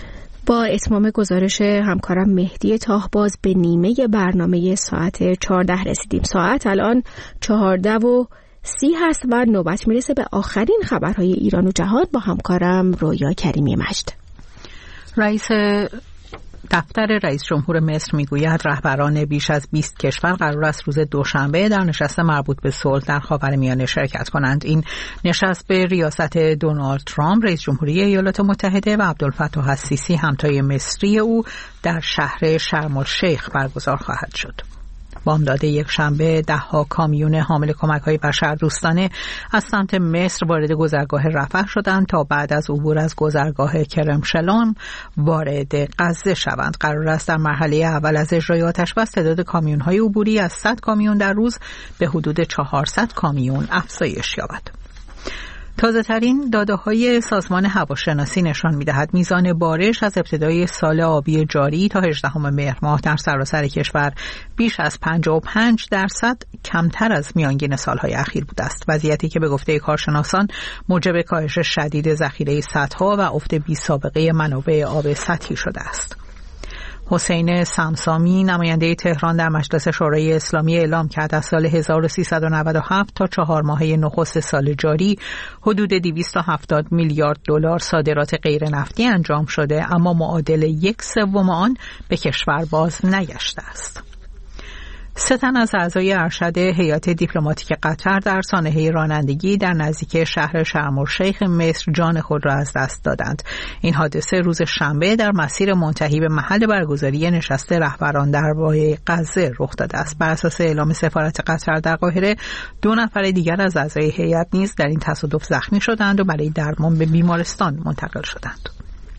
با اتمام گزارش همکارم مهدی تاهباز به نیمه برنامه ساعت چهارده رسیدیم. ساعت الان چهارده و سی هست و نوبت میرسه به آخرین خبرهای ایران و جهان با همکارم رویا کریمی مجد. رئیس دفتر رئیس جمهور مصر میگوید رهبران بیش از بیست کشور قرار است روز دوشنبه در نشست مربوط به صلح در خاورمیانه شرکت کنند. این نشست به ریاست دونالد ترامپ رئیس جمهوری ایالات متحده و عبدالفتاح السیسی همتای مصری او در شهر شرم الشیخ برگزار خواهد شد. بامداد یک شنبه ده ها کامیون حامل کمک‌های بشردوستانه از سمت مصر وارد گذرگاه رفح شدند تا بعد از عبور از گذرگاه کرم شلون وارد غزه شوند. قرار است در مرحله اول از اجرای آتش‌بس تعداد کامیون‌های عبوری از صد کامیون در روز به حدود چهارصد کامیون افزایش یابد. تازه ترین داده های سازمان هواشناسی نشان می دهد میزان بارش از ابتدای سال آبی جاری تا هجدهم مهر ماه در سراسر کشور بیش از پنجاه و پنج درصد کمتر از میانگین سالهای اخیر بوده است. وضعیتی که به گفته کارشناسان موجب کاهش شدید ذخیره سدها و افت بی سابقه منابع آب سطحی شده است. حسین سمسامی نماینده تهران در مجلس شورای اسلامی اعلام کرد از سال هزار و سیصد و نود و هفت تا چهار ماهه نخست سال جاری حدود دویست و هفتاد میلیارد دلار صادرات غیر نفتی انجام شده، اما معادل یک سوم آن به کشور باز نگشته است. سه تن از اعضای ارشد هیئت دیپلماتیک قطر در سانحه رانندگی در نزدیکی شهر شرم الشیخ مصر جان خود را از دست دادند. این حادثه روز شنبه در مسیر منتهی به محل برگزاری نشست رهبران درباره غزه رخ داده است. بر اساس اعلام سفارت قطر در قاهره دو نفر دیگر از اعضای هیئت نیز در این تصادف زخمی شدند و برای درمان به بیمارستان منتقل شدند.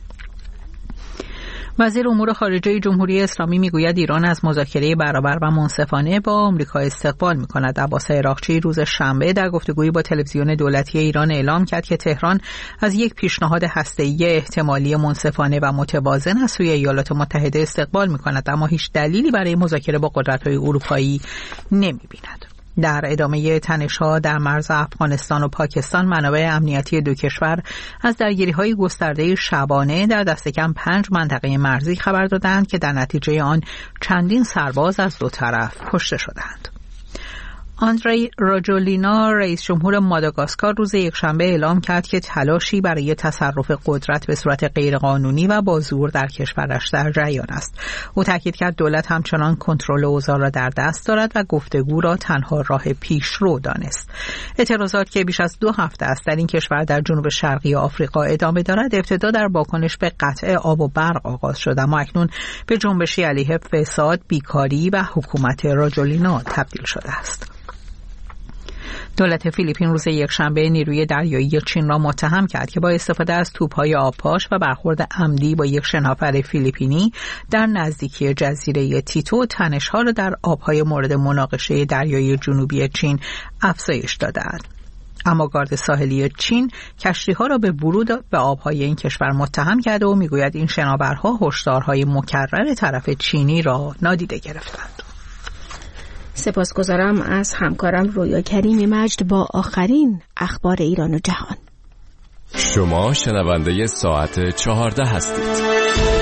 وزیر امور خارجه جمهوری اسلامی میگوید ایران از مذاکره برابر و منصفانه با آمریکا استقبال می‌کند. عباس عراقچی روز شنبه در گفتگویی با تلویزیون دولتی ایران اعلام کرد که تهران از یک پیشنهاد هسته‌ای احتمالی منصفانه و متوازن از سوی ایالات متحده استقبال می‌کند، اما هیچ دلیلی برای مذاکره با قدرت‌های اروپایی نمی‌بیند. در ادامه تنش‌ها در مرز افغانستان و پاکستان منابع امنیتی دو کشور از درگیری‌های گسترده شبانه در دست کم پنج منطقه مرزی خبر دادند که در نتیجه آن چندین سرباز از دو طرف کشته شدند. آندری راجولینا رئیس جمهور ماداگاسکار روز یکشنبه اعلام کرد که تلاشی برای تصرف قدرت به صورت غیرقانونی و با زور در کشورش در جریان است. او تاکید کرد دولت همچنان کنترل اوضاع را در دست دارد و گفتگو را تنها راه پیشرو دانست. اعتراضات که بیش از دو هفته است در این کشور در جنوب شرقی آفریقا ادامه دارد ابتدا در واکنش به قطع آب و برق آغاز شد، اما اکنون به جنبشی علیه فساد، بیکاری و حکومت راجولینا تبدیل شده است. دولت فیلیپین روز یکشنبه نیروی دریایی چین را متهم کرد که با استفاده از توپ‌های آبپاش و برخورد عمدی با یک شناور فیلیپینی در نزدیکی جزیره تیتو تنش‌ها را در آب‌های مورد مناقشه دریایی جنوبی چین افزایش دادند. اما گارد ساحلی چین کشتی‌ها را به ورود به آب‌های این کشور متهم کرده و می‌گوید این شناورها هشدارهای مکرر طرف چینی را نادیده گرفتند. سپاسگزارم از همکارم رویا کریمی مجد با آخرین اخبار ایران و جهان. شما شنونده ساعت چهارده هستید.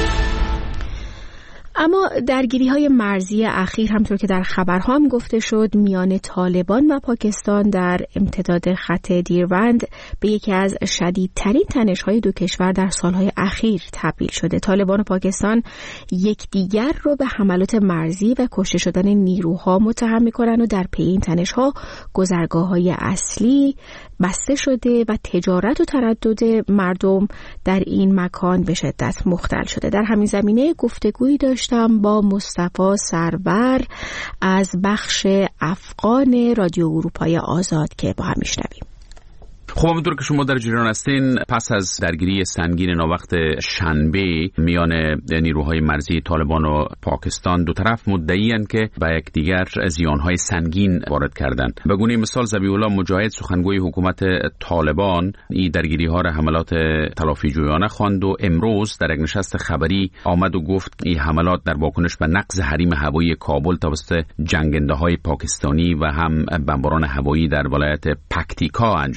اما درگیری‌های مرزی اخیر همطور که در خبرها هم گفته شد میان طالبان و پاکستان در امتداد خط دیروند به یکی از شدیدترین تنش‌های دو کشور در سالهای اخیر تبدیل شده. طالبان و پاکستان یکدیگر رو به حملات مرزی و کشته شدن نیروها متهم می‌کنند و در پی این تنش‌ها گذرگاه‌های اصلی بسته شده و تجارت و تردد مردم در این مکان به شدت مختل شده. در همین زمینه گفتگویی داشتم با مصطفی سرور از بخش افغان رادیو اروپای آزاد که با هم میشنویم. خب همونطور که شما در جریان هستین، پس از درگیری سنگین ناوقت شنبه میان نیروهای مرزی طالبان و پاکستان، دو طرف مدعی‌اند که به یکدیگر زیانهای سنگین وارد کردند. به گونه مثال ذبیح الله مجاهد سخنگوی حکومت طالبان این درگیری‌ها را حملات تلافی‌جویانه خواند و امروز در یک نشست خبری آمد و گفت این حملات در واکنش به نقض حریم هوایی کابل توسط جنگنده‌های پاکستانی و هم بمباران هوایی در ولایت پکتیکا انجام شده.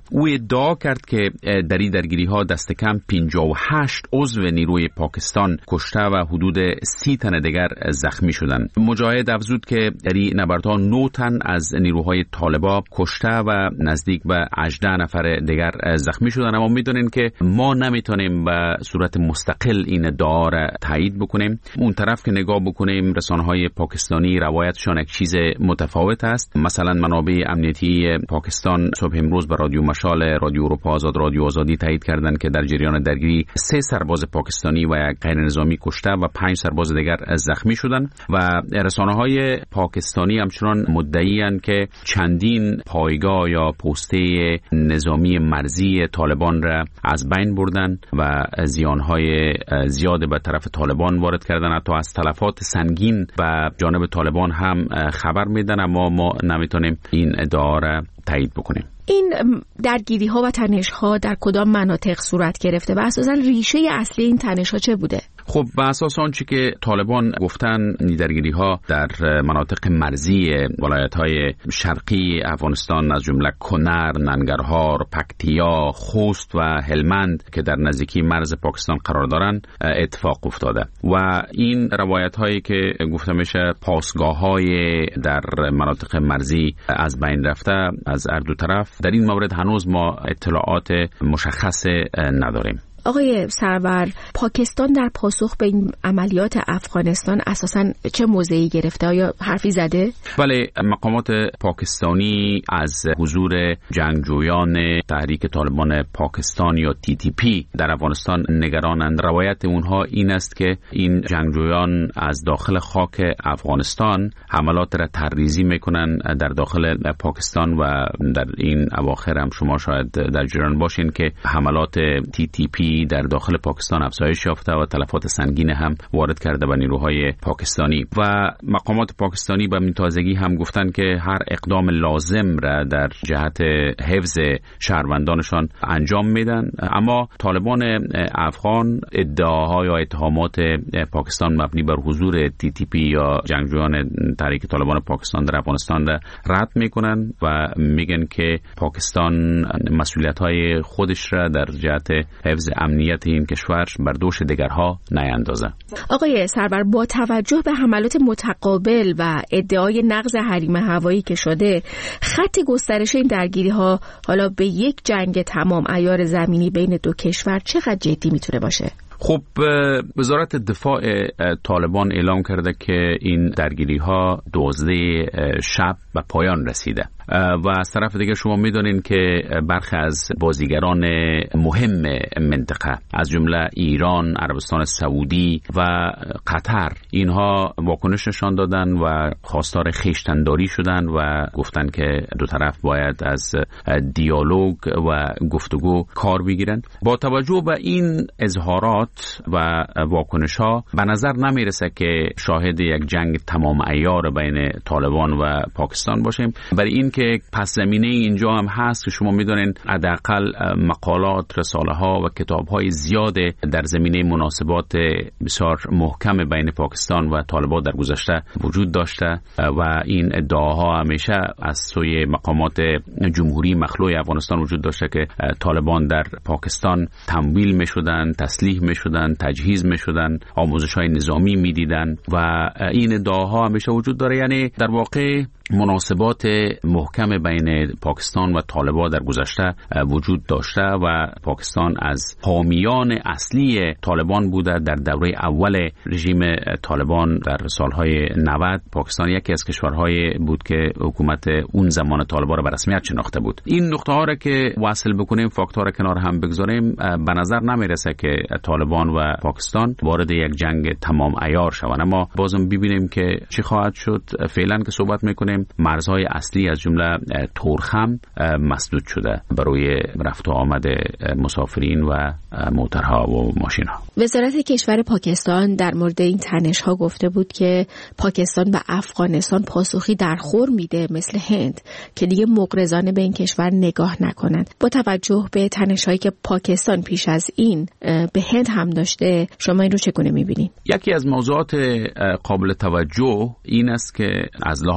او ادعا کرد که در این درگیری ها دست کم پنجاه و هشت عضو نیروی پاکستان کشته و حدود سی تن دیگر زخمی شدند. مجاهد افزود که در این نبردها نه تن از نیروهای طالبان کشته و نزدیک به هجده نفر دیگر زخمی شدند. اما میدونین که ما نمیتونیم به صورت مستقل این ادعا را تایید بکنیم. اون طرف که نگاه بکنیم رسانه‌های پاکستانی روایتشان یک چیز متفاوت است. مثلا منابع امنیتی پاکستان صبح امروز به رادیو مشال، رادیو اروپا آزاد، رادیو آزادی تایید کردند که در جریان درگیری سه سرباز پاکستانی و یک غیر نظامی کشته و پنج سرباز دیگر زخمی شدند و رسانه‌های پاکستانی همچنان مدعی‌اند که چندین پایگاه یا پسته نظامی مرزی طالبان را از بین بردند و زیانهای زیاد به طرف طالبان وارد کردند. حتی از تلفات سنگین به جانب طالبان هم خبر میدن، اما ما نمیتونیم این ادعا را تایید بکنیم. این درگیری ها و تنش ها در کدام مناطق صورت گرفته و اساساً ریشه اصلی این تنش ها چه بوده؟ خب به اساس آنچه که طالبان گفتن درگیری ها در مناطق مرزی ولایت های شرقی افغانستان از جمله کنر، ننگرهار، پکتیا، خوست و هلمند که در نزدیکی مرز پاکستان قرار دارند اتفاق افتاده و این روایت هایی که گفته میشه پاسگاه های در مناطق مرزی از بین رفته از هر دو طرف، در این مورد هنوز ما اطلاعات مشخص نداریم. آقای سرور، پاکستان در پاسخ به این عملیات افغانستان اساساً چه موضعی گرفته؟ آیا حرفی زده؟ بله، مقامات پاکستانی از حضور جنگجویان تحریک طالبان پاکستان یا تی تی پی در افغانستان نگرانند. روایت اونها این است که این جنگجویان از داخل خاک افغانستان حملات را تحریزی میکنن در داخل پاکستان و در این اواخر هم شما شاید در جریان باشین که حملات تی تی پی در داخل پاکستان افزایش یافته و تلفات سنگین هم وارد کرده به نیروهای پاکستانی و مقامات پاکستانی به این تازگی هم گفتن که هر اقدام لازم را در جهت حفظ شهروندانشان انجام میدن. اما طالبان افغان ادعاها یا اتهامات پاکستان مبنی بر حضور تی تی پی یا جنگجویان تحریک طالبان پاکستان در افغانستان را رد میکنن و میگن که پاکستان مسئولیت‌های خودش را در جهت حفظ امنیت این کشور بر دوش دیگرها نیندازه. آقای سرور، با توجه به حملات متقابل و ادعای نقض حریم هوایی که شده، خط گسترش این درگیری ها حالا به یک جنگ تمام عیار زمینی بین دو کشور چقدر جدی میتونه باشه؟ خب وزارت دفاع طالبان اعلام کرده که این درگیری ها دوازده شب به پایان رسیده و از طرف دیگه شما میدونین که برخی از بازیگران مهم منطقه از جمله ایران، عربستان سعودی و قطر اینها واکنش نشان دادن و خواستار خویشتن‌داری شدن و گفتن که دو طرف باید از دیالوگ و گفتگو کار بگیرن. با توجه به این اظهارات و واکنش ها به نظر نمیرسه که شاهد یک جنگ تمام عیار بین طالبان و پاکستان باشیم، برای این که پس زمینه اینجا هم هست که شما میدونین حداقل مقالات، رساله ها و کتاب های زیاد در زمینه مناسبات بسیار محکم بین پاکستان و طالبان در گذشته وجود داشته و این ادعاها همیشه از سوی مقامات جمهوری مخلوع افغانستان وجود داشته که طالبان در پاکستان تمویل می شدن، تسلیح می شدن، تجهیز می شدن، آموزش های نظامی می دیدن و این ادعاها همیشه وجود داره. یعنی در واقع مناسبات محکم بین پاکستان و طالبان در گذشته وجود داشته و پاکستان از حامیان اصلی طالبان بوده. در دوره اول رژیم طالبان در سالهای نود پاکستان یکی از کشورهای بود که حکومت اون زمان طالبان را به رسمیت شناخته بود. این نقطه ها را که وصل بکنیم، فاکتور را کنار هم بگذاریم، به نظر نمیرسه که طالبان و پاکستان وارد یک جنگ تمام عیار شوند. اما بازم ببینیم که چی خواهد شد. فعلا که صحبت میکنیم مرزهای اصلی از جمله تورخم مسدود شده برای رفت و آمد مسافرین و موترها و ماشینها. وزارت کشور پاکستان در مورد این تنش ها گفته بود که پاکستان به افغانستان پاسخی در خور میده مثل هند که دیگه مغرضانه به این کشور نگاه نکنند. با توجه به تنش هایی که پاکستان پیش از این به هند هم داشته، شما این رو چگونه میبینید؟ یکی از موضوعات قابل توجه این است که از لحاظ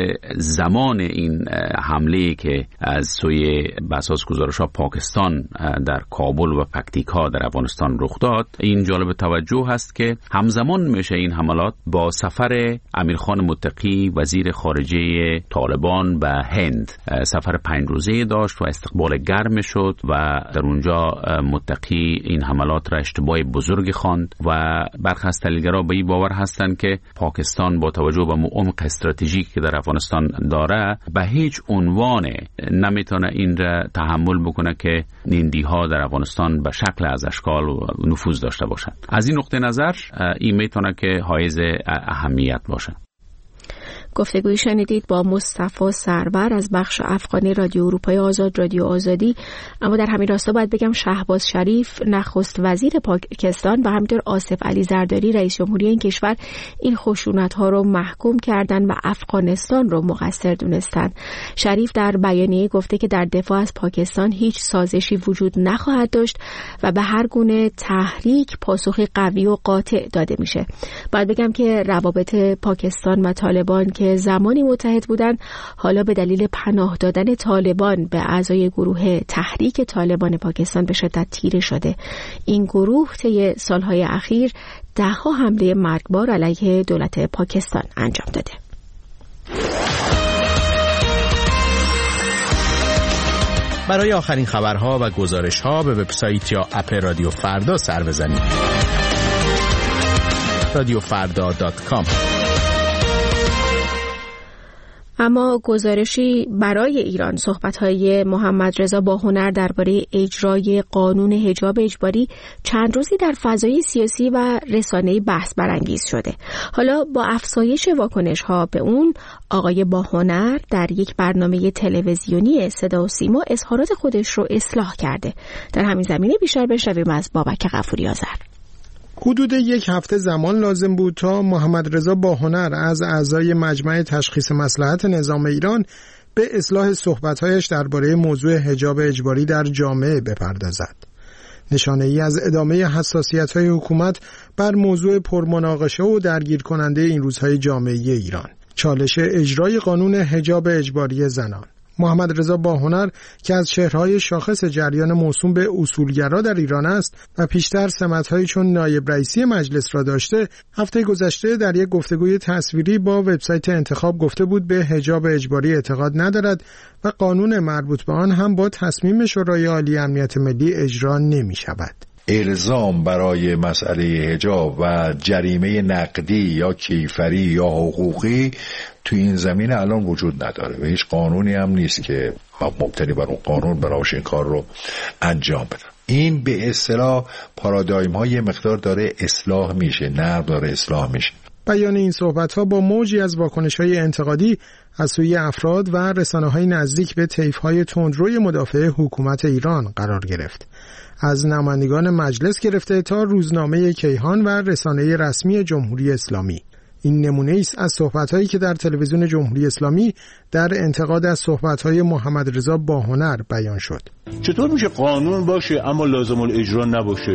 زمان این حمله که از سوی بساس گزارش‌ها پاکستان در کابل و پکتیکا در افغانستان رخ داد، این جالب توجه هست که همزمان میشه این حملات با سفر امیرخان متقی وزیر خارجه طالبان به هند. سفر پنج روزه داشت و استقبال گرم شد و در اونجا متقی این حملات را اشتباه بزرگ خواند و برخی از تحلیلگرا به این باور هستند که پاکستان با توجه به عمق استراتژیک که در افغانستان داره به هیچ عنوان نمیتونه این را تحمل بکنه که نیندی‌ها در افغانستان به شکل از اشکال و نفوذ داشته باشند. از این نقطه نظر این میتونه که حائز اهمیت باشه. گفتگوی شنیدید با مصطفی سرور از بخش افغانی رادیو اروپای آزاد، رادیو آزادی. اما در همین راستا باید بگم شهباز شریف نخست وزیر پاکستان و همینطور آصف علی زرداری رئیس جمهوری این کشور این خشونت ها رو محکوم کردن و افغانستان رو مقصر دونستن. شریف در بیانیه گفته که در دفاع از پاکستان هیچ سازشی وجود نخواهد داشت و به هر گونه تحریک پاسخی قوی و قاطع داده میشه. باید بگم که روابط پاکستان و طالبان که زمانی متحد بودن حالا به دلیل پناه دادن طالبان به اعضای گروه تحریک طالبان پاکستان به شدت تیره شده. این گروه طی سالهای اخیر ده‌ها حمله مرگبار علیه دولت پاکستان انجام داده. برای آخرین خبرها و گزارش‌ها به وبسایت یا اپ رادیو فردا سر بزنید. رادیو فردا دات کام. اما گزارشی برای ایران، صحبت‌های محمد رضا باهنر درباره اجرای قانون حجاب اجباری چند روزی در فضای سیاسی و رسانه‌ای بحث برانگیز شده. حالا با افزایش واکنش‌ها به اون، آقای باهنر در یک برنامه تلویزیونی صدا و سیما اظهارات خودش رو اصلاح کرده. در همین زمینه بیشتر بشنویم از بابک غفوری آذر. حدود یک هفته زمان لازم بود تا محمد رضا باهنر از اعضای مجمع تشخیص مصلحت نظام ایران به اصلاح صحبت‌هایش درباره موضوع حجاب اجباری در جامعه بپردازد. نشانه ای از ادامه حساسیت‌های حکومت بر موضوع پرمناقشه و درگیر کننده این روزهای جامعه ایران، چالش اجرای قانون حجاب اجباری زنان. محمد رضا باهنر که از چهره‌های شاخص جریان موسوم به اصولگرا در ایران است و پیشتر سمت‌هایی چون نایب رئیسی مجلس را داشته، هفته گذشته در یک گفتگوی تصویری با وبسایت انتخاب گفته بود به حجاب اجباری اعتقاد ندارد و قانون مربوط به آن هم با تصمیم شورای عالی امنیت ملی اجرا نمی‌شود. الزام برای مسئله حجاب و جریمه نقدی یا کیفری یا حقوقی تو این زمینه الان وجود نداره و هیچ قانونی هم نیست که مبتنی بر اون قانون براش این کار رو انجام بده. این به اصطلاح پارادایم های مقدار داره اصلاح میشه، نقد داره اصلاح میشه. بیان این صحبت‌ها با موجی از واکنش‌های انتقادی از سوی افراد و رسانه‌های نزدیک به طیف‌های تندروی مدافع حکومت ایران قرار گرفت. از نمایندگان مجلس گرفته تا روزنامه کیهان و رسانه رسمی جمهوری اسلامی. این نمونه است از صحبت‌هایی که در تلویزیون جمهوری اسلامی در انتقاد از صحبت‌های محمد رضا باهنر بیان شد. چطور میشه قانون باشه اما لازم الاجرا نباشه؟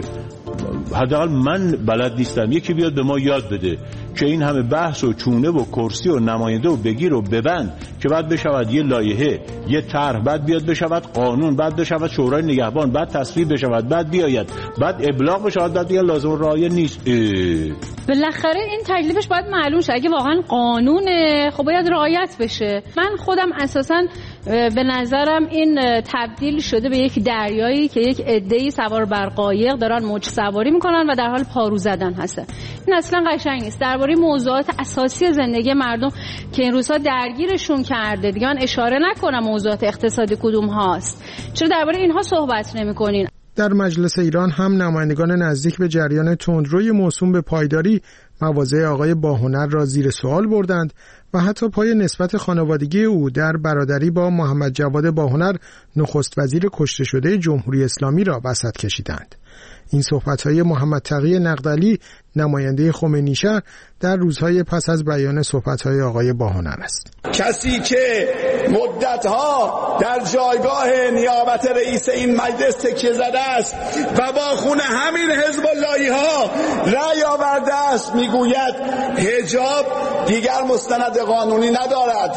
حداقل من بلد نیستم، یکی بیاد به ما یاد بده که این همه بحث و چونه و کرسی و نماینده و بگیر و ببند که بعد بشود یه لایحه، یه طرح، بعد بیاد بشود قانون، بعد بشود شورای نگهبان، بعد تصویب بشود، بعد بیاید، بعد ابلاغ بشود، بعد دیگه لازم رعایت نیست. بالاخره این تکلیفش باید معلوم شه. اگه واقعا قانونه خب باید رعایت بشه. من خودم اساساً به نظرم این تبدیل شده به یک دریایی که یک عده‌ای سوار بر قایق دارن موج سواری میکنن و در حال پارو زدن هستن. این اصلا قشنگ نیست. درباره موضوعات اساسی زندگی مردم که این روزها درگیرشون کرده، دیگه من اشاره نکنم موضوعات اقتصادی کدوم هاست، چرا درباره اینها صحبت نمی‌کنین؟ در مجلس ایران هم نمایندگان نزدیک به جریان تندروی موسوم به پایداری مواضع آقای باهنر را زیر سوال بردند و حتی پای نسبت خانوادگی او در برادری با محمد جواد باهنر نخست وزیر کشته شده جمهوری اسلامی را وسط کشیدند. این صحبت‌های محمد تقی نقدلی نماینده خمینی‌شهر در روزهای پس از بیان صحبت‌های آقای باهنر است. کسی که مدت‌ها در جایگاه نیابت رئیس این مجلس تکیه زده است و با خون همین حزب اللهی‌ها رأی آورده است میگوید حجاب دیگر مستند قانونی ندارد.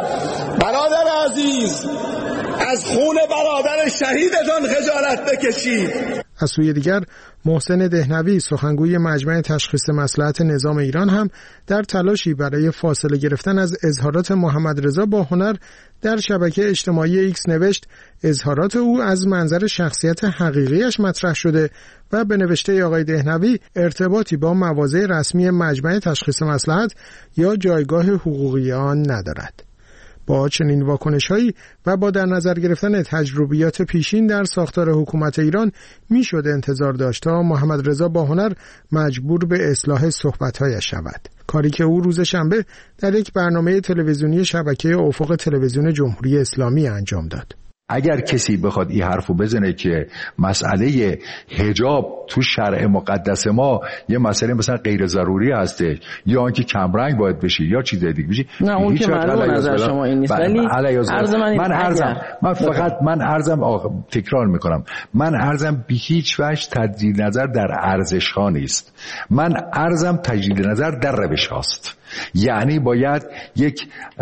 برادر عزیز، از خون برادر شهیدتان خجالت بکشید. از سوی دیگر محسن دهنوی سخنگوی مجمع تشخیص مصلحت نظام ایران هم در تلاشی برای فاصله گرفتن از اظهارات محمد رضا باهنر در شبکه اجتماعی ایکس نوشت اظهارات او از منظر شخصیت حقیقیش مطرح شده و به نوشته آقای دهنوی ارتباطی با مواضع رسمی مجمع تشخیص مصلحت یا جایگاه حقوقی آن ندارد. با چنین واکنش‌هایی و با در نظر گرفتن تجربیات پیشین در ساختار حکومت ایران میشد انتظار داشت تا محمد رضا باهنر مجبور به اصلاح صحبت‌هایش شود، کاری که او روز شنبه در یک برنامه تلویزیونی شبکه افق تلویزیون جمهوری اسلامی انجام داد. اگر کسی بخواد این حرفو بزنه که مسئله حجاب تو شرع مقدس ما یه مسئله مثلا غیر ضروری هسته یا اینکه کمرنگ باید بشی یا چیز دیگه بشی، نه اون که معلوم نظر شما این نیست، ولی عرض من من عرضم من فقط من عرضم تکرار میکنم من عرضم به هیچ وجه تجدید نظر در ارزش ها نیست، من عرضم تجدید نظر در روش هاست. یعنی باید یک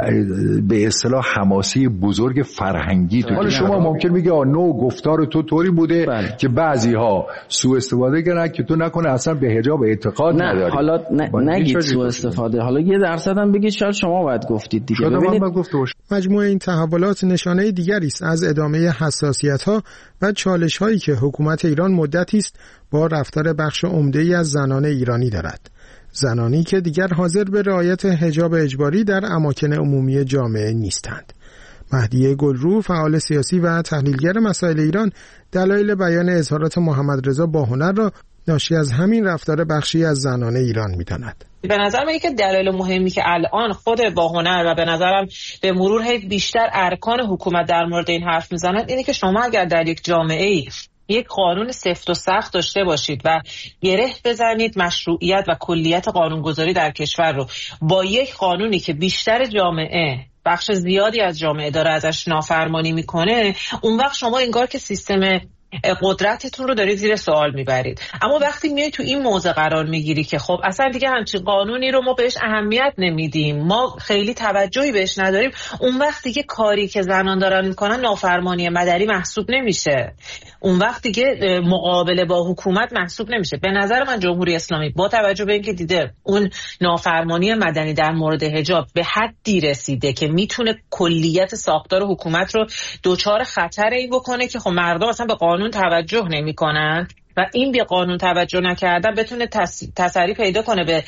به اصطلاح حماسی بزرگ فرهنگی تو حالا شما ممکن میگه نوع گفتار تو طوری بوده بله. که بعضی ها سوء استفاده کردن که تو نکنه اصلا به حجاب اعتقاد نه. نداری. حالا ن... نگید سوء استفاده، حالا یه درصد هم بگید شاید شما باید گفتید دیگه. ببینید مجموع این تحولات نشانه دیگری است از ادامه حساسیت‌ها و چالش‌هایی که حکومت ایران مدتی است با رفتار بخش عمده‌ای از زنان ایرانی دارد. زنانی که دیگر حاضر به رعایت حجاب اجباری در اماکن عمومی جامعه نیستند. مهدیه گلرو فعال سیاسی و تحلیلگر مسائل ایران دلایل بیان اظهارات محمد رضا باهنر را ناشی از همین رفتار بخشی از زنان ایران می‌داند. به نظر من که دلایل مهمی که الان خود باهنر و به نظرم به مرور هی بیشتر ارکان حکومت در مورد این حرف میزنند اینه که شما اگر در یک جامعه‌ای یک قانون سفت و سخت داشته باشید و گره بزنید مشروعیت و کلیت قانونگذاری در کشور رو با یک قانونی که بیشتر جامعه بخش زیادی از جامعه داره ازش نافرمانی میکنه، اون وقت شما انگار که سیستم قدرتتون رو دارید زیر سوال میبرید. اما وقتی میای تو این موضع قرار میگیری که خب اصلا دیگه همچین قانونی رو ما بهش اهمیت نمیدیم، ما خیلی توجهی بهش نداریم، اون وقت دیگه کاری که زنان دارن میکنن نافرمانی مدنی محسوب نمیشه، اون وقت دیگه مقابله با حکومت محسوب نمیشه. به نظر من جمهوری اسلامی با توجه به اینکه دیده اون نافرمانی مدنی در مورد حجاب به حدی رسیده که میتونه کلیت ساختار حکومت رو دوچار خطر این بکنه که خب مردم اصلا به قانون توجه نمیکنن و این به قانون توجه نکردن بتونه تسری پیدا کنه به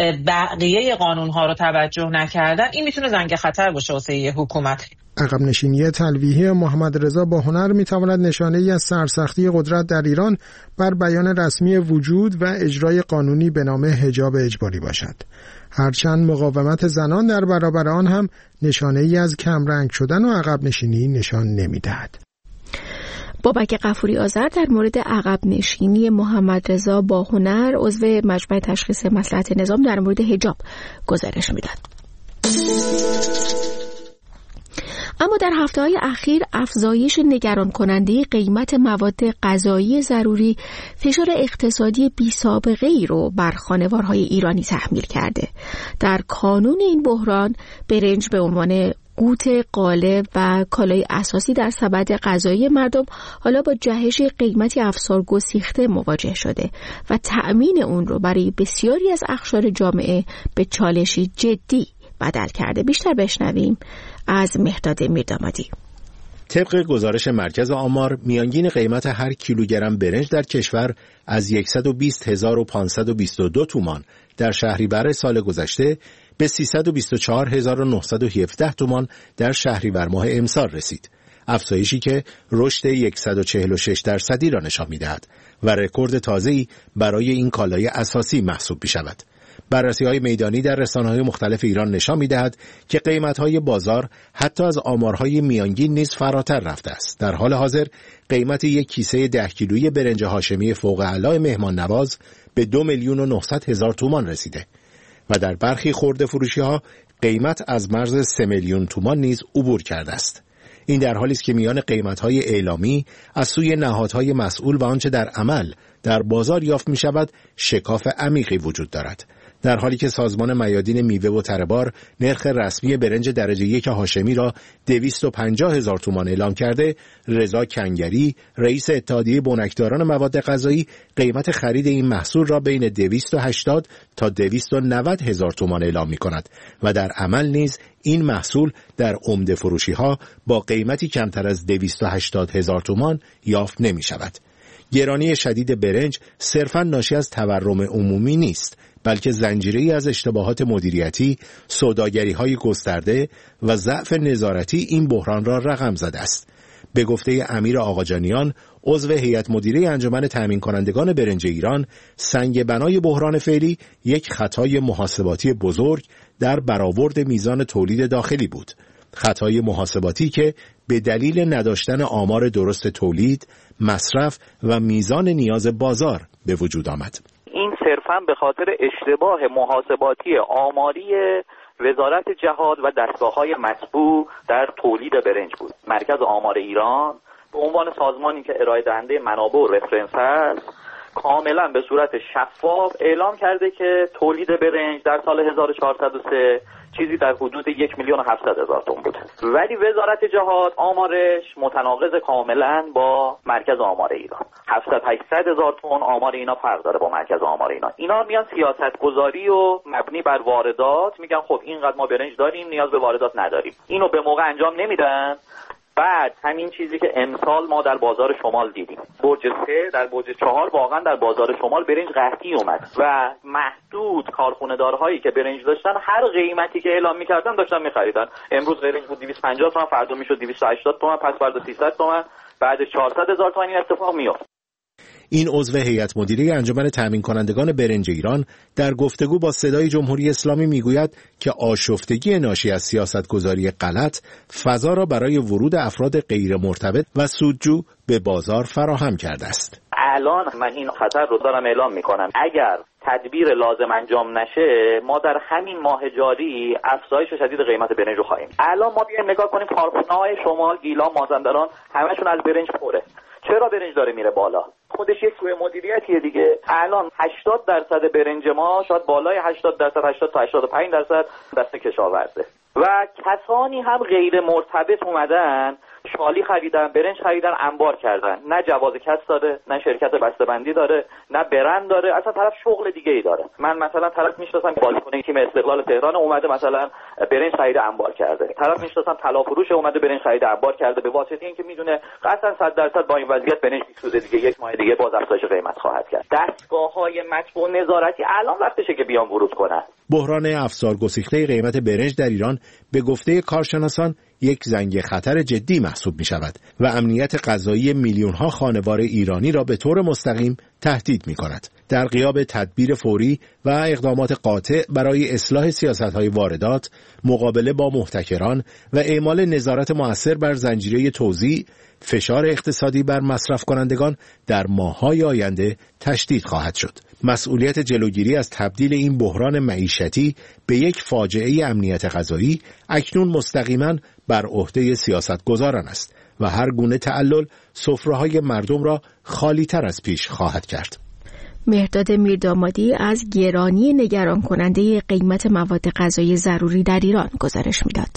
بقیه قانونها رو توجه نکردن، این میتونه زنگ خطر باشه واسه حکومت. عقب نشینی تلویحی محمد رضا باهنر میتواند نشانه ای از سرسختی قدرت در ایران بر بیان رسمی وجود و اجرای قانونی به نام حجاب اجباری باشد، هرچند مقاومت زنان در برابر آن هم نشانه ای از کمرنگ شدن و عقب نشینی نشان نمیدهد. بابک غفوری آذر در مورد عقب نشینی محمد رضا باهنر عضو مجمع تشخیص مصلحت نظام در مورد حجاب گزارش میداد. اما در هفته‌های اخیر افزایش نگران کننده قیمت مواد غذایی ضروری فشار اقتصادی بی‌سابقه‌ای رو بر خانوارهای ایرانی تحمیل کرده. در کانون این بحران برنج به عنوان قوت غالب و کالای اساسی در سبد غذایی مردم حالا با جهش قیمتی افسار گسیخته مواجه شده و تأمین اون رو برای بسیاری از اقشار جامعه به چالشی جدی بدل کرده. بیشتر بشنویم از مهداد میردامادی. طبق گزارش مرکز آمار، میانگین قیمت هر کیلوگرم برنج در کشور از صد و بیست هزار و پانصد و بیست و دو تومان در شهریور سال گذشته به سیصد و بیست و چهار هزار و نهصد و هفده تومان در شهریور ماه امسال رسید. افزایشی که رشد صد و چهل و شش درصدی را نشان می‌دهد و رکورد تازه‌ای برای این کالای اساسی محسوب می‌شود. بررسی‌های میدانی در رسانه‌های مختلف ایران نشان می‌دهد که قیمت‌های بازار حتی از آمارهای میانگین نیز فراتر رفته است. در حال حاضر قیمت یک کیسه ده کیلویی برنج هاشمی فوق اعلی مهمان نواز به دو میلیون و نهصد هزار تومان رسیده و در برخی خرده فروشی‌ها قیمت از مرز سه میلیون تومان نیز عبور کرده است. این در حالی است که میان قیمت‌های اعلامی از سوی نهادهای مسئول و آنچه در عمل در بازار یافت می‌شود شکاف عمیقی وجود دارد. در حالی که سازمان میادین میوه و تره‌بار نرخ رسمی برنج درجه یک هاشمی را دویست و پنجاه هزار تومان اعلام کرده، رضا کنگری رئیس اتحادیه بنکداران مواد غذایی قیمت خرید این محصول را بین دویست و هشتاد تا دویست و نود هزار تومان اعلام می‌کند و در عمل نیز این محصول در عمده فروشی‌ها با قیمتی کمتر از دویست و هشتاد هزار تومان یافت نمی‌شود. گرانی شدید برنج صرفاً ناشی از تورم عمومی نیست، بلکه زنجیره‌ای از اشتباهات مدیریتی، سوداگری‌های گسترده و ضعف نظارتی این بحران را رقم زده است. به گفته امیر آقاجانیان، عضو هیئت مدیره انجمن تامین کنندگان برنج ایران، سنگ بنای بحران فعلی یک خطای محاسباتی بزرگ در برآورد میزان تولید داخلی بود. خطای محاسباتی که به دلیل نداشتن آمار درست تولید، مصرف و میزان نیاز بازار به وجود آمد. این صرفاً به خاطر اشتباه محاسباتی آماری وزارت جهاد و دستگاه‌های مطبوع در تولید برنج بود. مرکز آمار ایران به عنوان سازمانی که ارائه دهنده منابع و رفرنس است، کاملا به صورت شفاف اعلام کرده که تولید برنج در سال هزار و چهارصد و سه چیزی در حدود یک میلیون و هفتصد هزار تن بود، ولی وزارت جهاد آمارش متناقض کاملا با مرکز آمار ایران. هفتصد هشتصد هزار تن آمار اینا فرق داره با مرکز آمار اینا. اینا میان سیاست گذاری و مبنی بر واردات میگن خب اینقدر ما برنج داریم نیاز به واردات نداریم، اینو به موقع انجام نمیدن. بعد همین چیزی که امسال ما در بازار شمال دیدیم، برج سه در برج چهار واقعا در بازار شمال برنج قحطی اومد و محدود کارخونه دارهایی که برنج داشتن هر قیمتی که اعلام میکردن داشتن میخریدن. امروز برنج بود دویست و پنجاه تومن، فردا میشد دویست و هشتاد تومن، پس فردا سیصد تومن، بعد چهارصد هزار تومن این اتفاق میفته. این عضو هیئت مدیره انجمن تامین کنندگان برنج ایران در گفتگو با صدای جمهوری اسلامی میگوید که آشفتگی ناشی از سیاستگذاری غلط فضا را برای ورود افراد غیر مرتبط و سودجو به بازار فراهم کرده است. الان من این خطر رو دارم اعلام میکنم، اگر تدبیر لازم انجام نشه ما در همین ماه جاری افزایش شدید قیمت برنج رو خواهیم. الان ما بیایم نگاه کنیم کارخونه‌های شمال، گیلان، مازندران همشون از برنج پره. چرا برنج داره میره بالا؟ خودش یک سوء مدیریتیه دیگه. الان هشتاد درصد برنج ما شاید بالای هشتاد درصد، هشتاد تا هشتاد و پنج درصد دست کشاورزه و کسانی هم غیر مرتبط اومدن شالی خریدن، برنج خریدن، انبار کردن. نه جواز کسب داره، نه شرکت بسته‌بندی داره، نه برند داره، اصلا طرف شغل دیگه ای داره. من مثلا طرف میشناسم بازیکن تیم استقلال تهران اومده مثلا برنج خرید انبار کرده، طرف میشناسم طلافروش اومده برنج خرید انبار کرده، به واسطه اینکه میدونه قطعا صد درصد با این وضعیت برنج میسوزه دیگه، یک ماه دیگه باز افزایش قیمت خواهد کرد. دستگاه‌های مطبوع نظارتی الان وقتشه که بیان ورود کنن. بحران افزار گسیخته قیمت برنج در ایران به گفته کارشناسان یک زنگ خطر جدی محسوب می شود و امنیت غذایی میلیون‌ها خانوار ایرانی را به طور مستقیم تهدید می کند. در غیاب تدبیر فوری و اقدامات قاطع برای اصلاح سیاست‌های واردات، مقابله با محتکران و اعمال نظارت مؤثر بر زنجیره توزیع، فشار اقتصادی بر مصرف کنندگان در ماه‌های آینده تشدید خواهد شد. مسئولیت جلوگیری از تبدیل این بحران معیشتی به یک فاجعه امنیت غذایی اکنون مستقیما بر عهده سیاستگزاران است و هر گونه تعلل سفره‌های مردم را خالی‌تر از پیش خواهد کرد. مهرداد میردامادی از گرانی نگران کننده قیمت مواد غذایی ضروری در ایران گزارش می‌داد.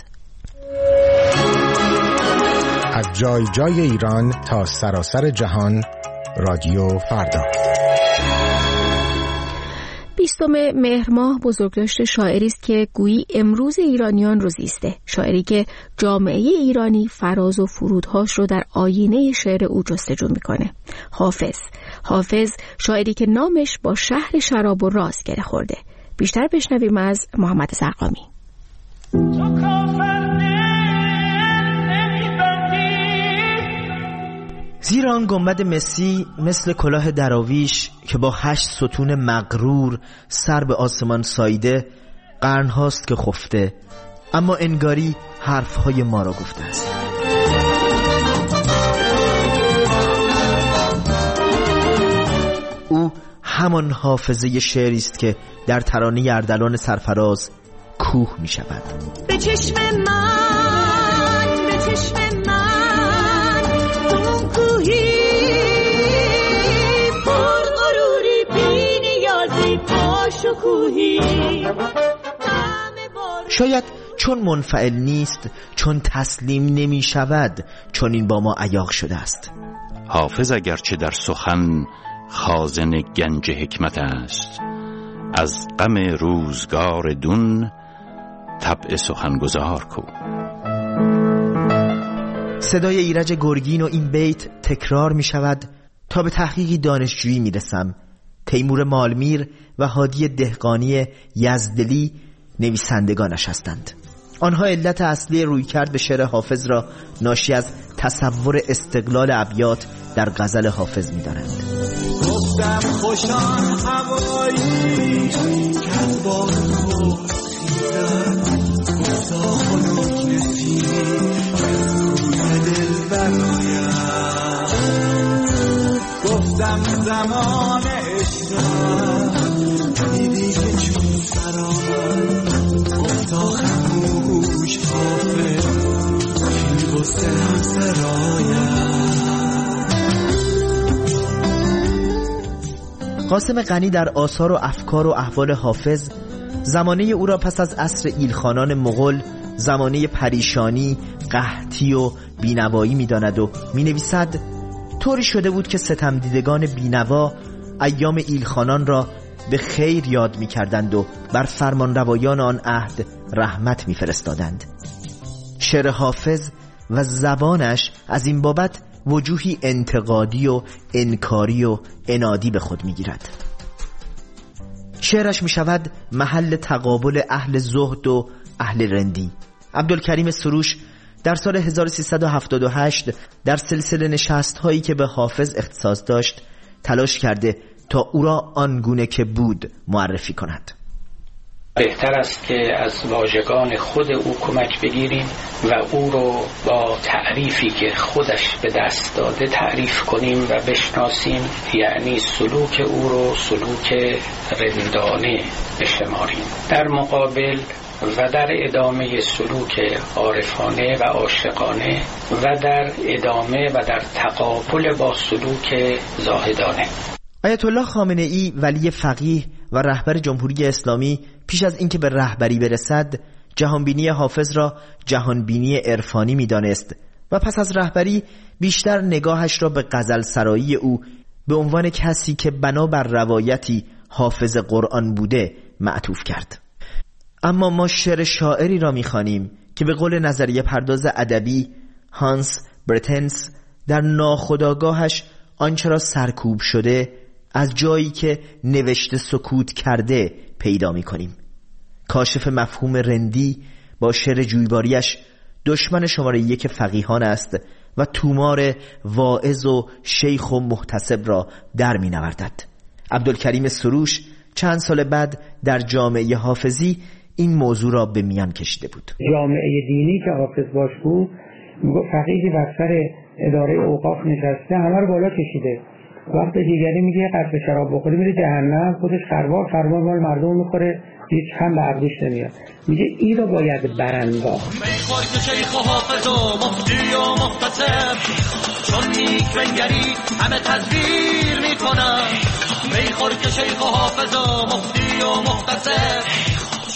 از جای جای ایران تا سراسر جهان، رادیو فردا. بیستم مهر ماه بزرگداشت شاعری است که گویی امروز ایرانیان رو زیسته، شاعری که جامعه ایرانی فراز و فرودهاش رو در آینه شعر او جستجو میکنه. حافظ حافظ شاعری که نامش با شهر شراب و راز گره خورده. بیشتر بشنویم از محمد زرقامی. زیرا آن گنبد مسی مثل کلاه دراویش که با هشت ستون مغرور سر به آسمان ساییده قرن هاست که خفته، اما انگاری حرفهای ما را گفته است. او همان حافظه شعری است که در ترانه اردلان سرفراز کوه می شود. به چشم من، به چشم من تو کوهی پر غروری بی نیازی پاشو کوهی. شاید چون منفعل نیست، چون تسلیم نمی شود، چون این با ما عیاق شده است. حافظ اگرچه در سخن خازن گنج حکمت است، از غم روزگار دون طبع سخنگزار کو. صدای ایرج گرگین و این بیت تکرار می شود تا به تحقیقی دانشجویی می رسم. تیمور مالمیر و هادی دهقانی یزدلی نویسندگانش هستند. آنها علت اصلی رویکرد به شعر حافظ را ناشی از تصور استقلال ابیات در غزل حافظ می دانند. گفتم خوشان هوایی کز بار خود خیزد، گفتا خنک نسیمی روی دل برایم. گفتم زمان عشقم دیدی که چون سرآمد، گفتا خموش حافظ فی غصه هم سرایم. قاسم غنی در آثار و افکار و احوال حافظ زمانه او را پس از عصر ایلخانان مغول زمانه پریشانی، قحطی و بینوایی می داند و می نویسد طوری شده بود که ستمدیدگان بینوا ایام ایلخانان را به خیر یاد می کردند و بر فرمانروایان آن عهد رحمت می فرستادند. شعر حافظ و زبانش از این بابت وجوهی انتقادی و انکاری و انادی به خود می گیرد. شعرش می شود محل تقابل اهل زهد و اهل رندی. عبدالکریم سروش در سال هزار و سیصد و هفتاد و هشت در سلسله نشست هایی که به حافظ اختصاص داشت تلاش کرده تا او را آنگونه که بود معرفی کند. بهتر است که از واژگان خود او کمک بگیریم و او رو با تعریفی که خودش به دست داده تعریف کنیم و بشناسیم، یعنی سلوک او رو سلوک رندانه بشماریم، در مقابل و در ادامه سلوک عارفانه و عاشقانه و در ادامه و در تقابل با سلوک زاهدانه. آیت الله خامنه ای ولی فقیه و رهبر جمهوری اسلامی پیش از اینکه به رهبری برسد جهانبینی حافظ را جهانبینی عرفانی می‌دانست و پس از رهبری بیشتر نگاهش را به غزل سرایی او به عنوان کسی که بنابر روایتی حافظ قرآن بوده معطوف کرد. اما ما شعر شاعری را می‌خوانیم که به قول نظریه پرداز ادبی هانس برتنس در ناخودآگاهش آنچه را سرکوب شده از جایی که نوشته سکوت کرده پیدا می کنیم. کاشف مفهوم رندی با شعر جویباریش دشمن شماره یک فقیهان است و تومار واعظ و شیخ و محتسب را در می نوردد. عبدالکریم سروش چند سال بعد در جامعه حافظی این موضوع را به میان کشیده بود. جامعه دینی که حافظ باش بود میگفت فقیهی بر سر اداره اوقاف نشسته همه رو بالا کشیده، وقت دیگری میگه قصد شراب بخوری میره جهنم، خودش خروار خروار مال مردم میخوره، هیچ هم به عقلش نمیاد. میگه این رو باید برانداخت. میخوای تو شیخ و حافظ و مفتی و محتسب، چون نیک بنگری همه تدبیر میکنن. میخوای تو شیخ و حافظ و مفتی و محتسب.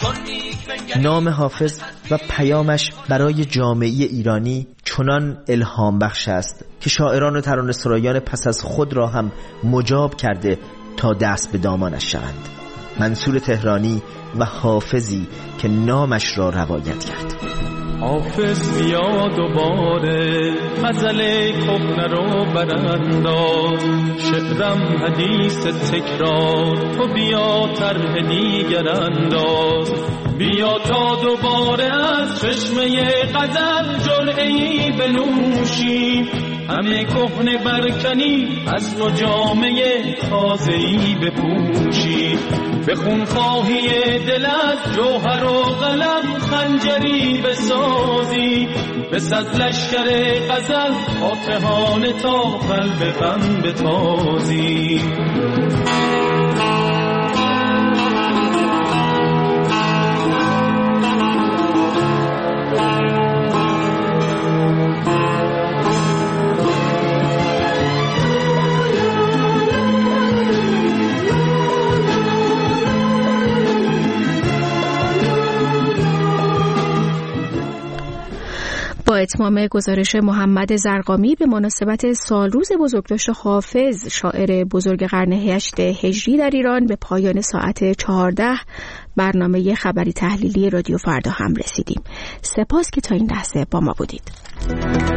نام حافظ و پیامش برای جامعه ایرانی چنان الهام بخش است که شاعران و ترانه سرایان پس از خود را هم مجاب کرده تا دست به دامانش شوند. منصور تهرانی و حافظی که نامش را روایت کرد. حافظ بیا دوباره غزل کهنه رو برانداز، شعرم حدیث تکرار، تو بیا طرح دیگر انداز. بیا تا دوباره از چشمه غزل جرعه‌ای بنوشیم، همه کهنه برکنی از نو جامعه تازه‌ای بپوشی به خونخواهی دل از جوهر و قلم خنجری بسازی به صد لشکر غزل فاتحانه تا قلب غم بتازی با اتمام گزارش محمد زرقامی به مناسبت سالروز بزرگداشت حافظ شاعر بزرگ قرن هشتم هجری در ایران به پایان ساعت چهارده برنامه خبری تحلیلی رادیو فردا هم رسیدیم. سپاس که تا این لحظه با ما بودید.